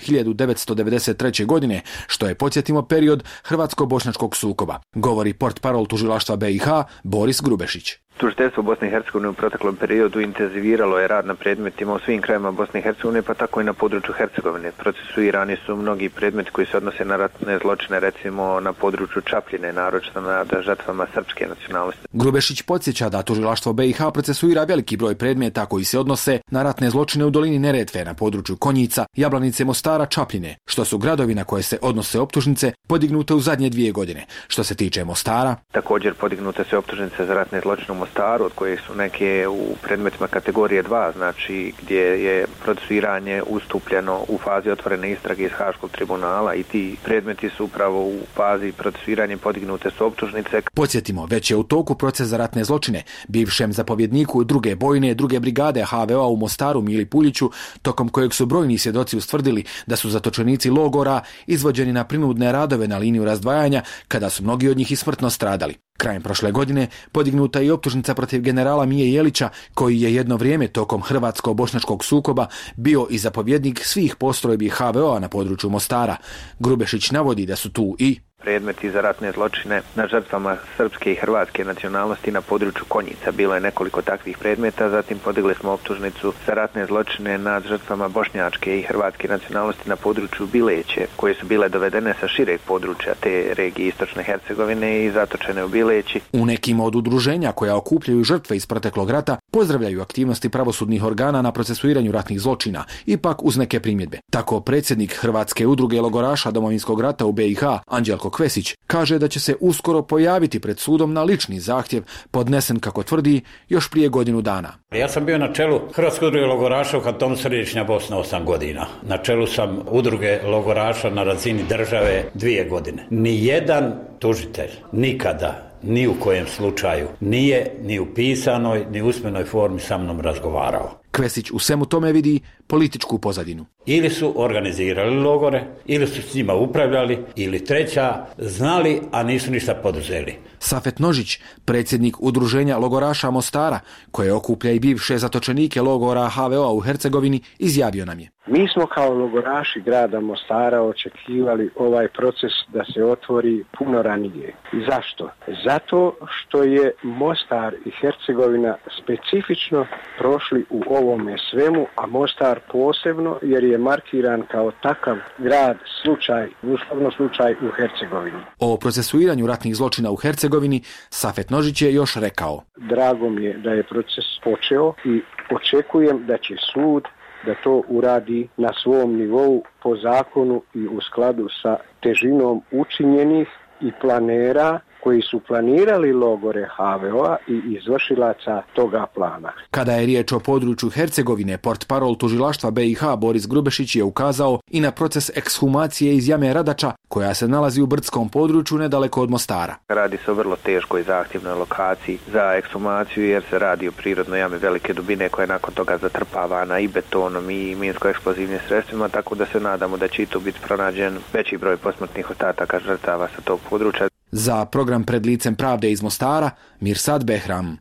1993. godine, što je, podsjetimo, period hrvatsko-bošnjačkog sukoba, govori portparol tužilaštva BiH Boris Grubešić. Tužiteljstvo Bosne i Hercegovine u proteklom periodu intenziviralo je rad na predmetima u svim krajevima Bosne i Hercegovine, pa tako i na području Hercegovine. Procesuirani su mnogi predmeti koji se odnose na ratne zločine, recimo na području Čapljine, naročito nad žrtvama srpske nacionalnosti. Grubešić podsjeća da tužilaštvo BiH procesuira veliki broj predmeta koji se odnose na ratne zločine u dolini Neretve, na području Konjica, Jablanice, Mostara, Čapljine, što su gradovi na koje se odnose optužnice podignute u zadnje 2 godine. Što se tiče Mostara, također podignute se optužnice za ratne zločine u Mostaru, od kojih su neke u predmetima kategorije 2, znači gdje je procesuiranje ustupljeno u fazi otvorene istrage iz Haškog tribunala i ti predmeti su upravo u fazi procesuiranja podignute su optužnice. Podsjetimo, već je u toku proces za ratne zločine bivšem zapovjedniku 2. bojne 2. brigade HVO-a u Mostaru Mili Puljiću, tokom kojeg su brojni svjedoci ustvrdili da su zatočenici logora izvođeni na prinudne radove na liniju razdvajanja, kada su mnogi od njih i smrtno stradali. Krajem prošle godine podignuta je i optužnica protiv generala Mije Jelića, koji je jedno vrijeme tokom hrvatsko-bošnjačkog sukoba bio i zapovjednik svih postrojbi HVO-a na području Mostara. Grubešić navodi da su tu i predmeti za ratne zločine na žrtvama srpske i hrvatske nacionalnosti na području Konjica. Bilo je nekoliko takvih predmeta, zatim podigli smo optužnicu za ratne zločine nad žrtvama bošnjačke i hrvatske nacionalnosti na području Bileće, koje su bile dovedene sa šireg područja te regije istočne Hercegovine i zatočene u Bileći. U nekim od udruženja koja okupljaju žrtve iz proteklog rata pozdravljaju aktivnosti pravosudnih organa na procesuiranju ratnih zločina, ipak uz neke primjedbe. Tako predsjednik Hrvatske udruge logoraša Domovinskog rata u BiH, Anđelko Kvesić, kaže da će se uskoro pojaviti pred sudom na lični zahtjev podnesen, kako tvrdi, još prije godinu dana. Ja sam bio na čelu Hrvatske udruge logoraša u Kantonu Središnja Bosna 8 godina. Na čelu sam udruge logoraša na razini države 2 godine. Nijedan tužitelj nikada, ni u kojem slučaju, nije ni u pisanoj, ni u usmenoj formi sa mnom razgovarao. Kvesić u svemu tome vidi političku pozadinu. Ili su organizirali logore, ili su s njima upravljali, ili treća, znali, a nisu ništa poduzeli. Safet Nožić, predsjednik udruženja logoraša Mostara, koje okuplja i bivše zatočenike logora HVO-a u Hercegovini, izjavio nam je: mi smo kao logoraši grada Mostara očekivali ovaj proces da se otvori puno ranije. Zašto? Zato što je Mostar i Hercegovina specifično prošli u ovome svemu, a Mostar posebno jer je markiran kao takav grad, uslovno slučaj u Hercegovini. O procesuiranju ratnih zločina u Hercegovini Safet Nožić je još rekao: drago mi je da je proces počeo i očekujem da će sud da to uradi na svom nivou po zakonu i u skladu sa težinom učinjenih i planera koji su planirali logore HVO-a i izvršilaca toga plana. Kada je riječ o području Hercegovine, portparol tužilaštva BiH Boris Grubešić je ukazao i na proces ekshumacije iz jame Radača, koja se nalazi u brdskom području nedaleko od Mostara. Radi se o vrlo teškoj i zahtjevnoj lokaciji za ekshumaciju jer se radi o prirodnoj jami velike dubine koja je nakon toga zatrpavana i betonom i minsko-eksplozivnim sredstvima, tako da se nadamo da će i tu biti pronađen veći broj posmrtnih ostataka žrtava sa tog područja. Za program Pred licem pravde iz Mostara, Mirsad Behram.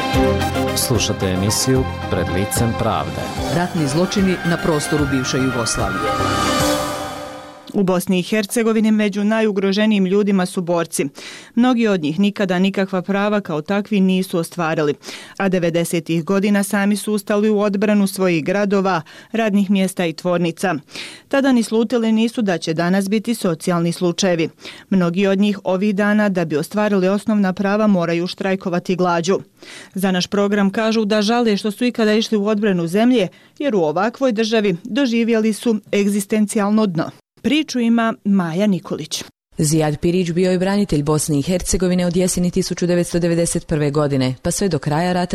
Slušate emisiju Pred licem pravde. Ratni zločini na prostoru bivše Jugoslavije. U Bosni i Hercegovini među najugroženijim ljudima su borci. Mnogi od njih nikada nikakva prava kao takvi nisu ostvarili, a 90-ih godina sami su ustali u odbranu svojih gradova, radnih mjesta i tvornica. Tada ni slutili nisu da će danas biti socijalni slučajevi. Mnogi od njih ovih dana da bi ostvarili osnovna prava moraju štrajkovati glađu. Za naš program kažu da žale što su ikada išli u odbranu zemlje, jer u ovakvoj državi doživjeli su egzistencijalno dno. Priču ima Maja Nikolić. Zijad Pirić bio je branitelj Bosne i Hercegovine od jeseni 1991. godine, pa sve do kraja rata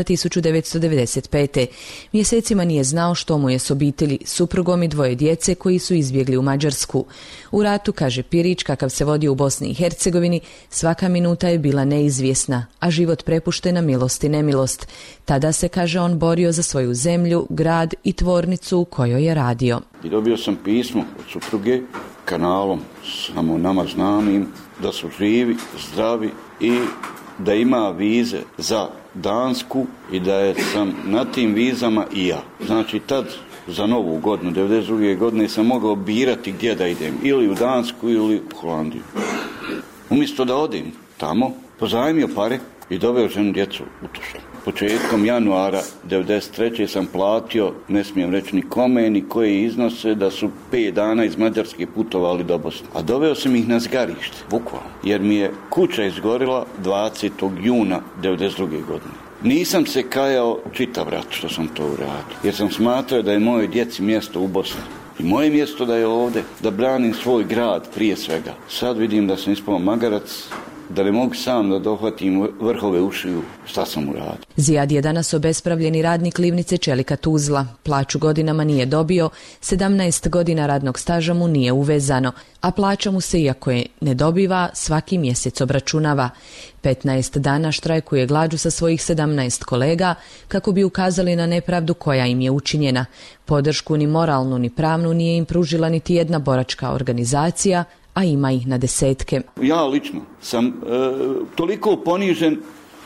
1995. Mjesecima nije znao što mu je s obitelji, suprugom i 2 djece koji su izbjegli u Mađarsku. U ratu, kaže Pirić, kakav se vodio u Bosni i Hercegovini, svaka minuta je bila neizvjesna, a život prepušten na milost i nemilost. Tada se, kaže on, borio za svoju zemlju, grad i tvornicu u kojoj je radio. I dobio sam pismo od supruge kanalom samo nama znanim da su živi, zdravi i da ima vize za Dansku i da sam na tim vizama i ja. Znači tad za novu godinu, 92. godine sam mogao birati gdje da idem, ili u Dansku ili u Holandiju. Umjesto da odem tamo, pozajmio pare i doveo ženu djecu u Tušan. Početkom januara 1993. sam platio, ne smijem reći ni kome, ni koje iznose, da su 5 dana iz Mađarske putovali do Bosne. A doveo sam ih na zgarište, bukvalno, jer mi je kuća izgorila 20. juna 1992. godine. Nisam se kajao čitav rat što sam to uradio, jer sam smatrao da je moje djeci mjesto u Bosni. I moje mjesto da je ovdje, da branim svoj grad prije svega. Sad vidim da sam ispao magarac, da ne mogu sam da dohvatim vrhove ušiju, šta sam uradio. Zijad je danas obespravljeni radnik livnice Čelika Tuzla. Plaću godinama nije dobio, 17 godina radnog staža mu nije uvezano, a plaća mu se, iako je ne dobiva, svaki mjesec obračunava. 15 dana štrajkuje glađu sa svojih 17 kolega kako bi ukazali na nepravdu koja im je učinjena. Podršku ni moralnu ni pravnu nije im pružila niti jedna boračka organizacija, a ima ih na desetke. Ja lično sam toliko ponižen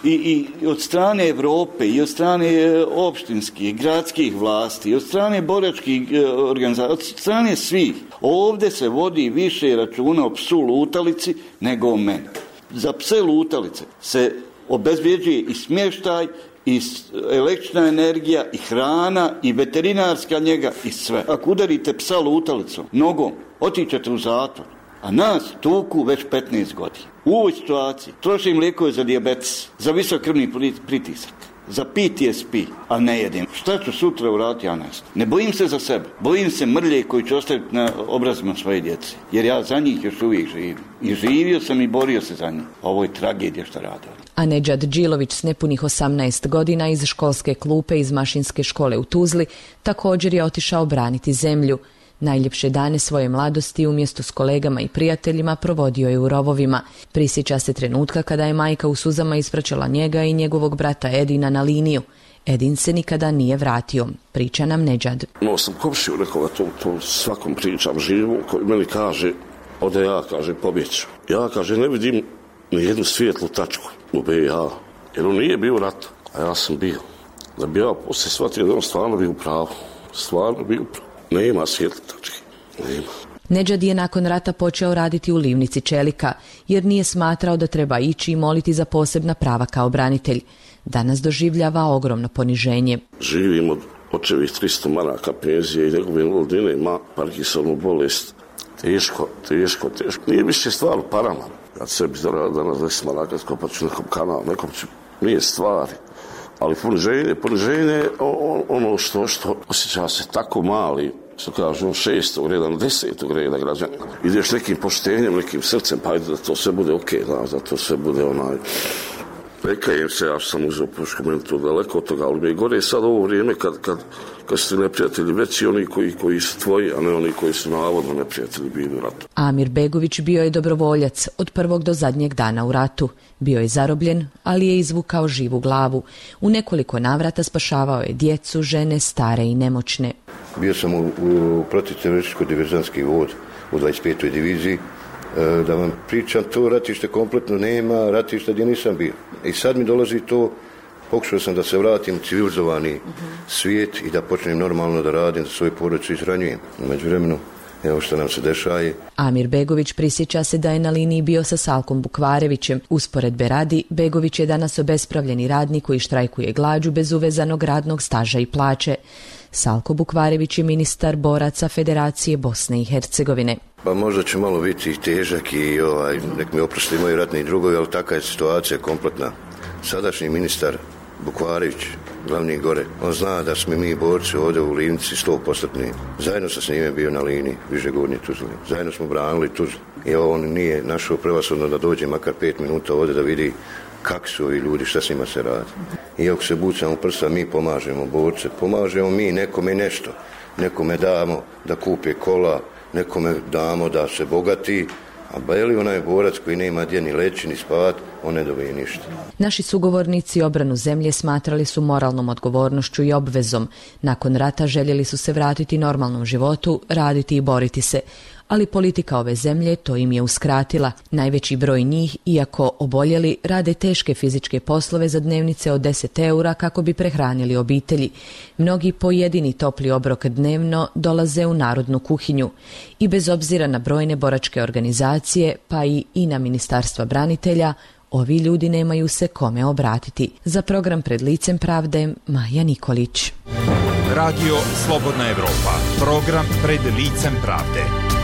i od strane Europe, i od strane opštinskih, gradskih vlasti, i od strane boračkih organizacija, od strane svih. Ovdje se vodi više računa o psu lutalici nego o meni. Za pse lutalice se obezvjeđuje i smještaj, i električna energija, i hrana, i veterinarska njega, i sve. Ako udarite psa lutalicom, nogom, otićete u zatvor. A nas tuku već 15 godina. U ovoj situaciji trošim lijekove za dijabetes, za visok krvni pritisak, za PTSP, a ne jedem. Šta ću sutra uraditi, ja ne znam. Ne bojim se za sebe, bojim se mrlje koji ću ostaviti na obrazima svoje djece. Jer ja za njih još uvijek živim. I živio sam i borio se za njih. Ovo je tragedija što rade. A Nedžad Džilović s nepunih 18 godina iz školske klupe iz mašinske škole u Tuzli također je otišao braniti zemlju. Najljepše dane svoje mladosti umjesto s kolegama i prijateljima provodio je u rovovima. Prisjeća se trenutka kada je majka u suzama ispraćala njega i njegovog brata Edina na liniju. Edin se nikada nije vratio, priča nam Nedžad. Imao sam komšiju, rekao to svakom pričam živu, koji meni kaže, ovdje ja, kaže, pobjeću. Ja, kaže, ne vidim ni jednu svijetlu tačku u BiH, jer on nije bio u ratu, a ja sam bio. Da bi ja poslije shvatio da on stvarno bio u pravu, stvarno bio u pravu. Nema svijetla tačke, nema. Nedžad je nakon rata počeo raditi u livnici Čelika, jer nije smatrao da treba ići i moliti za posebna prava kao branitelj. Danas doživljava ogromno poniženje. Živim od očevih 300 maraka penzije i njegove invalidine, ima Parkinsonovu bolest. Teško. Nije više stvar u parama. Ja sebi danas 10 maraka skopat ću nekom kanalu, nekom ću, nije stvari. Ali poniženje ono što osjeća se tako mali, što kažu 6. reda na 10. reda građana. Ideš nekim poštenjem, nekim srcem, pa ajde da to sve bude okej, da to sve bude Nekajem se, ja sam uzeo pušku, meni to daleko od toga, ali mi je gore sad ovo vrijeme kad su neprijatelji veći oni koji su tvoji, a ne oni koji su navodno neprijatelji bili u ratu. Amir Begović bio je dobrovoljac od prvog do zadnjeg dana u ratu. Bio je zarobljen, ali je izvukao živu glavu. U nekoliko navrata spašavao je djecu, žene, stare i nemoćne. Bio sam u protivterorističko-diverzantski vod u 25. diviziji. Da vam pričam, to ratište kompletno nema, ratište gdje nisam bio. I sad mi dolazi to, pokušao sam da se vratim u civilizovani svijet i da počnem normalno da radim, da svoju porodicu izhranjujem. U međuvremenu evo što nam se dešaje. Amir Begović prisjeća se da je na liniji bio sa Salkom Bukvarevićem. Usporedbe radi, Begović je danas obespravljeni radnik koji štrajkuje glađu bez uvezanog radnog staža i plaće. Salko Bukvarević je ministar boraca Federacije Bosne i Hercegovine. Pa možda će malo biti težak i nek mi oprosti moji ratni drugovi, ali taka je situacija kompletna. Sadašnji ministar Bukvarević, glavni gore, on zna da smo mi borci ovdje u Livnici 100%. Zajedno sam s njime bio na liniji Višegornje Tuzle. Zajedno smo branili Tuzlu. I on nije našao prevashodno da dođe makar 5 minuta ovdje da vidi kakvi su ovi ljudi, šta s njima se radi. I ako se bucamo prsa, mi pomažemo borce, pomažemo mi nekome nešto. Nekome damo da kupe kola, nekome damo da se bogati, a beli onaj borac koji nema gdje ni leći ni spavat, on ne dobije ništa. Naši sugovornici obranu zemlje smatrali su moralnom odgovornošću i obvezom. Nakon rata željeli su se vratiti normalnom životu, raditi i boriti se. Ali politika ove zemlje to im je uskratila. Najveći broj njih, iako oboljeli, rade teške fizičke poslove za dnevnice od 10 eura kako bi prehranili obitelji. Mnogi pojedini topli obrok dnevno dolaze u narodnu kuhinju. I bez obzira na brojne boračke organizacije, pa i na Ministarstva branitelja, ovi ljudi nemaju se kome obratiti. Za program Pred licem pravde, Maja Nikolić. Radio Slobodna Evropa. Program Pred licem pravde.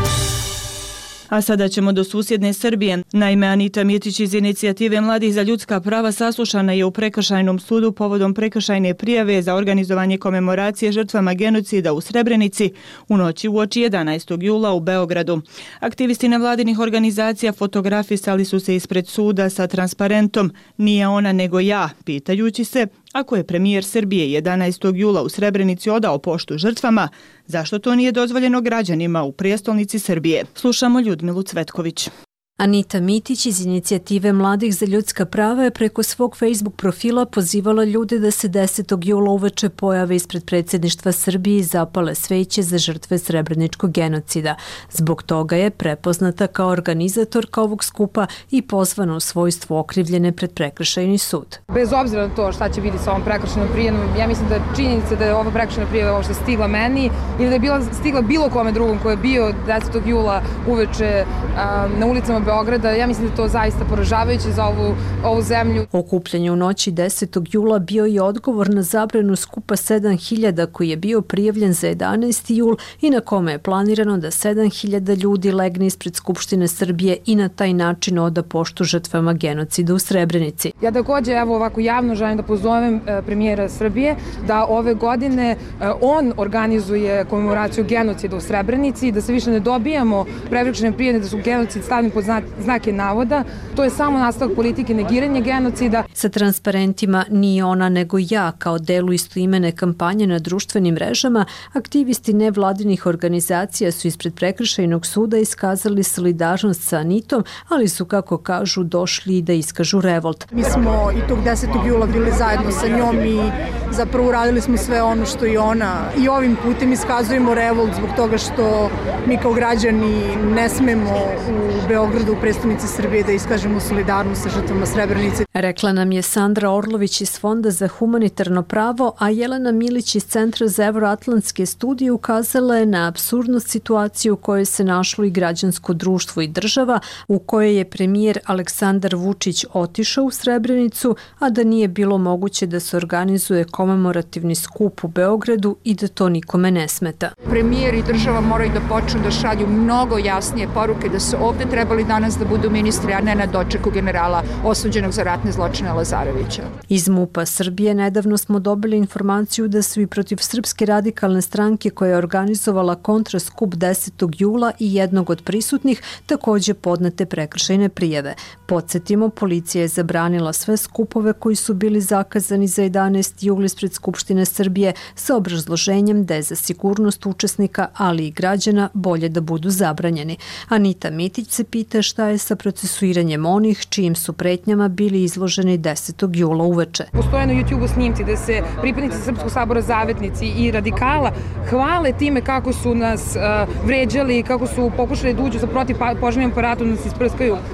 A sada ćemo do susjedne Srbije. Naime, Anita Mitić iz Inicijative Mladih za ljudska prava saslušana je u Prekršajnom sudu povodom prekršajne prijave za organizovanje komemoracije žrtvama genocida u Srebrenici u noći uoči 11. jula u Beogradu. Aktivisti nevladinih organizacija fotografisali su se ispred suda sa transparentom "Nije ona nego ja", pitajući se ako je premijer Srbije 11. jula u Srebrenici odao poštu žrtvama, zašto to nije dozvoljeno građanima u prijestolnici Srbije? Slušamo Ljudmilu Cvetković. Anita Mitić iz Inicijative Mladih za ljudska prava je preko svog Facebook profila pozivala ljude da se 10. jula uveče pojave ispred predsjedništva Srbije i zapale sveće za žrtve srebreničkog genocida. Zbog toga je prepoznata kao organizatorka ovog skupa i pozvana u svojstvu okrivljene pred prekršajni sud. Bez obzira na to šta će biti sa ovom prekršajnom prijavom, ja mislim da činjenica da je ova prekršajna prijava uopšte stigla meni ili da je stigla bilo kome drugom ko je bio 10. jula uveče na ulicama Beograda, ja mislim da je to zaista poražavajuće za ovu zemlju. Okupljanje u noći 10. jula bio je odgovor na zabranu skupa 7000 koji je bio prijavljen za 11. jul i na kome je planirano da 7000 ljudi legne ispred Skupštine Srbije i na taj način oda poštu žrtvama genocida u Srebrenici. Ja također ovako javno želim da pozovem premijera Srbije da ove godine on organizuje komemoraciju genocida u Srebrenici, da se više ne dobijamo prekršajne prijave da su genocid stavljeni pod znake navoda. To je samo nastavak politike negiranja genocida. Sa transparentima "Nije ona nego ja" kao delu istoimene kampanje na društvenim mrežama, aktivisti nevladinih organizacija su ispred prekršajnog suda iskazali solidarnost sa Anitom, ali su, kako kažu, došli i da iskažu revolt. Mi smo i tog 10. jula bili zajedno sa njom i zapravo uradili smo sve ono što i ona. I ovim putem iskazujemo revolt zbog toga što mi kao građani ne smemo u Beogradu, u prestonici Srbije, da iskažemo solidarnost sa žrtvama Srebrenice. Rekla nam je Sandra Orlović iz Fonda za humanitarno pravo, a Jelena Milić iz Centra za evroatlantske studije ukazala je na apsurdnost situacije u kojoj se našlo i građansko društvo i država, u kojoj je premijer Aleksandar Vučić otišao u Srebrenicu, a da nije bilo moguće da se organizuje komemorativni skup u Beogradu i da to nikome ne smeta. Premijer i država moraju da počnu da šalju mnogo jasnije poruke da su ovdje trebali danas da budu ministri, a ne na dočeku generala osuđenog za ratne zločine Lazarevića. Iz MUP-a Srbije nedavno smo dobili informaciju da su i protiv Srpske radikalne stranke koja je organizovala kontraskup 10. jula i jednog od prisutnih također podnete prekršajne prijave. Podsjetimo, policija je zabranila sve skupove koji su bili zakazani za 11. jul ispred Skupštine Srbije sa obrazloženjem da je za sigurnost učesnika, ali i građana, bolje da budu zabranjeni. Anita Mitić se pita šta je sa procesuiranjem onih čijim su pretnjama bili izloženi 10. jula uveče. Postoje na YouTube snimci da se pripadnici Srpskog sabora, zavetnici i radikala hvale time kako su nas vređali, kako su pokušali da uđu sa protivpožarnim aparatom, da nas isprskaju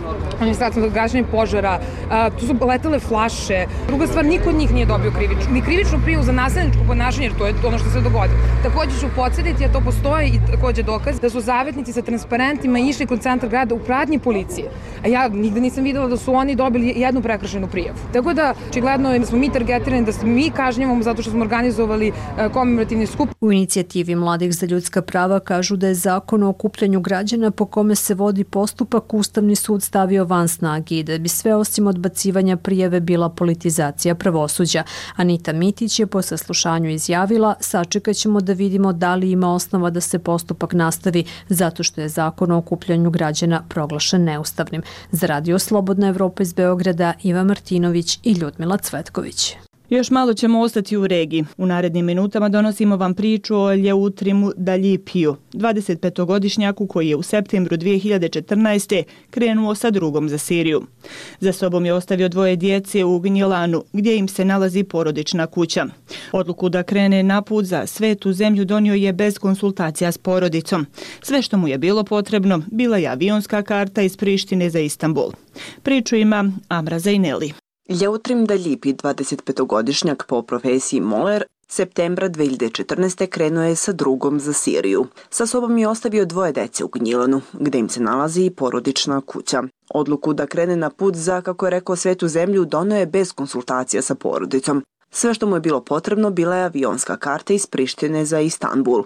administracijom za gašenje požara, tu su letele flaše. Druga stvar, niko od njih nije dobio krivičnu prijavu za nasilničko ponašanje, jer to je ono što se dogodilo. Takođe ću podsjetiti, a to postoji i takođe dokaz, da su zavetnici sa transparentima išli kod centra grada u pratnji policije. A ja nigde nisam videla da su oni dobili jednu prekršajnu prijavu. Tako da, očigledno smo mi targetirani, da se mi kažnjavamo zato što smo organizovali komemorativni skup. U inicijativi Mladih za ljudska prava kažu da je zakon o okupljanju građana po kome se vodi postupak Ustavni sud stavio van snage i da bi sve osim odbacivanja prijave bila politizacija pravosuđa. Anita Mitić je po saslušanju izjavila: sačekat ćemo da vidimo da li ima osnova da se postupak nastavi zato što je zakon o okupljanju građana proglašen neustavnim. Za Radio Slobodna Evropa iz Beograda, Iva Martinović i Ljudmila Cvetković. Još malo ćemo ostati u regiji. U narednim minutama donosimo vam priču o Ljeutrimu Daljipiju, 25-godišnjaku koji je u septembru 2014. krenuo sa drugom za Siriju. Za sobom je ostavio 2 djece u Gnjilanu, gdje im se nalazi porodična kuća. Odluku da krene na put za svetu zemlju donio je bez konsultacija s porodicom. Sve što mu je bilo potrebno bila je avionska karta iz Prištine za Istanbul. Priču ima Amra Zajneli. Ljeutrim Daljipi, 25-godišnjak po profesiji moler, septembra 2014. krenuo je sa drugom za Siriju. Sa sobom je ostavio 2 dece u Gnjilanu, gdje im se nalazi i porodična kuća. Odluku da krene na put za, kako je rekao, svetu zemlju donio je bez konsultacija sa porodicom. Sve što mu je bilo potrebno bila je avionska karta iz Prištine za Istanbul.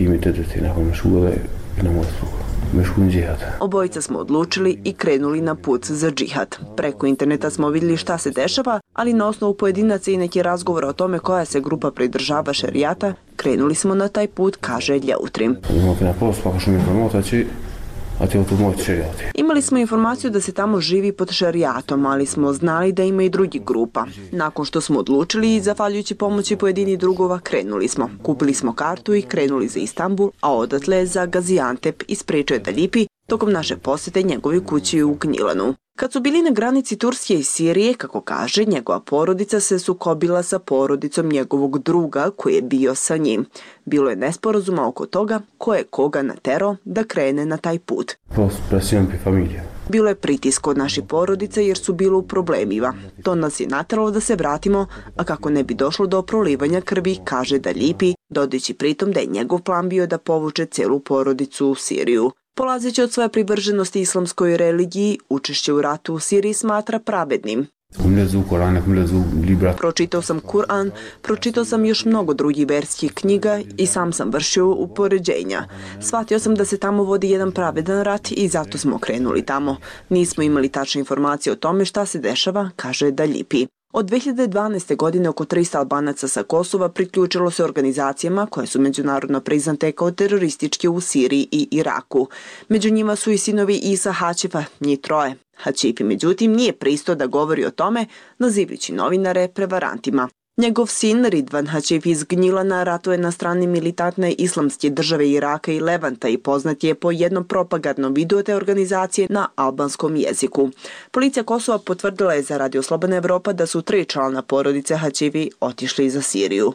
Obojica smo odlučili i krenuli na put za džihad. Preko interneta smo vidjeli šta se dešava, ali na osnovu pojedinaca i neki razgovor o tome koja se grupa pridržava šerijata, krenuli smo na taj put, kaže Ljeutrim. Imali smo informaciju da se tamo živi pod šerijatom, ali smo znali da ima i drugih grupa. Nakon što smo odlučili i zahvaljujući pomoći pojedini drugova, krenuli smo. Kupili smo kartu i krenuli za Istanbul, a odatle za Gaziantep, ispričao je Daljipi tokom naše posjete njegovoj kući u Gnjilanu. Kad su bili na granici Turske i Sirije, kako kaže, njegova porodica se sukobila sa porodicom njegovog druga koji je bio sa njim. Bilo je nesporazuma oko toga ko je koga naterao da krene na taj put. Bilo je pritisk od naših porodica jer su bilo u problemima. To nas je nateralo da se vratimo, a kako ne bi došlo do prolivanja krvi, kaže Daljipi, dodajući pritom da je njegov plan bio da povuče celu porodicu u Siriju. Polazeći od svoje privrženosti islamskoj religiji, učešće u ratu u Siriji smatra pravednim. Pročitao sam Kur'an, pročitao sam još mnogo drugih verskih knjiga i sam vršio upoređenja. Shvatio sam da se tamo vodi jedan pravedan rat i zato smo krenuli tamo. Nismo imali tačne informacije o tome šta se dešava, kaže Daljipi. Od 2012. godine oko 300 Albanaca sa Kosova priključilo se organizacijama koje su međunarodno priznate kao terorističke u Siriji i Iraku. Među njima su i sinovi Isa Hačifa, njih 3. Hačifi, međutim, nije pristao da govori o tome, nazivajući novinare prevarantima. Njegov sin Ridvan Hačif iz Gnjilana ratuje na strani militantne islamske države Iraka i Levanta i poznat je po jednom propagandnom videu te organizacije na albanskom jeziku. Policija Kosova potvrdila je za Radio Slobodna Evropa da su 3 člana porodice Hačifi otišli za Siriju.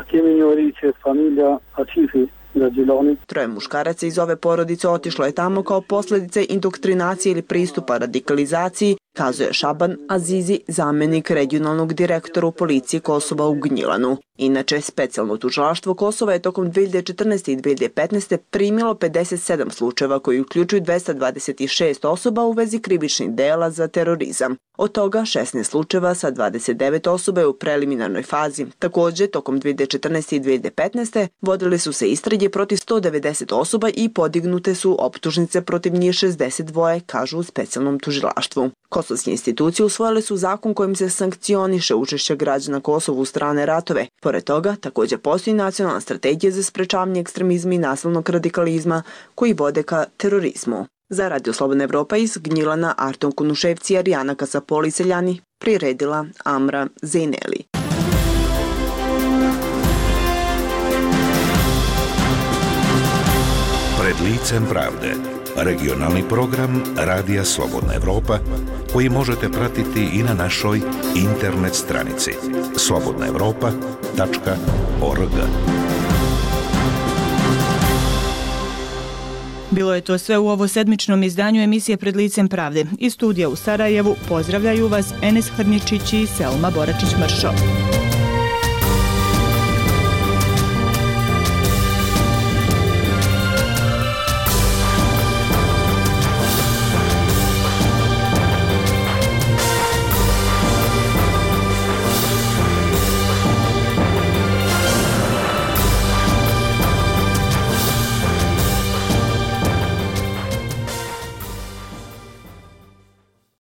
3 muškaraca iz ove porodice otišlo je tamo kao posljedice indoktrinacije ili pristupa radikalizaciji, kazuje Šaban Azizi, zamjenik regionalnog direktora u policiji Kosova u Gnjilanu. Inače, specijalno tužilaštvo Kosova je tokom 2014. i 2015. primilo 57 slučajeva koji uključuju 226 osoba u vezi krivičnih dela za terorizam. Od toga 16 slučajeva sa 29 osoba je u preliminarnoj fazi. Također, tokom 2014. i 2015. vodili su se istrage protiv 190 osoba i podignute su optužnice protiv njih 62, kažu u specijalnom tužilaštvu. Kosovske institucije usvojile su zakon kojim se sankcioniše učešće građana Kosova u strane ratove. Pored toga, također postoji nacionalna strategija za sprečavanje ekstremizma i nasilnog radikalizma koji vode ka terorizmu. Za Radio Slobodna Evropa iz Gnjilana, Arton Kunuševci i Arijana Kasapoli Seljani priredila Amra Zejneli. Pred licem pravde. Regionalni program Radija Slobodna Evropa koji možete pratiti i na našoj internet stranici slobodnaevropa.org. Bilo je to sve u ovo sedmičnom izdanju emisije Pred licem pravde. Iz studija u Sarajevu pozdravljaju vas Enes Hrničić i Selma Boračić-Mršo.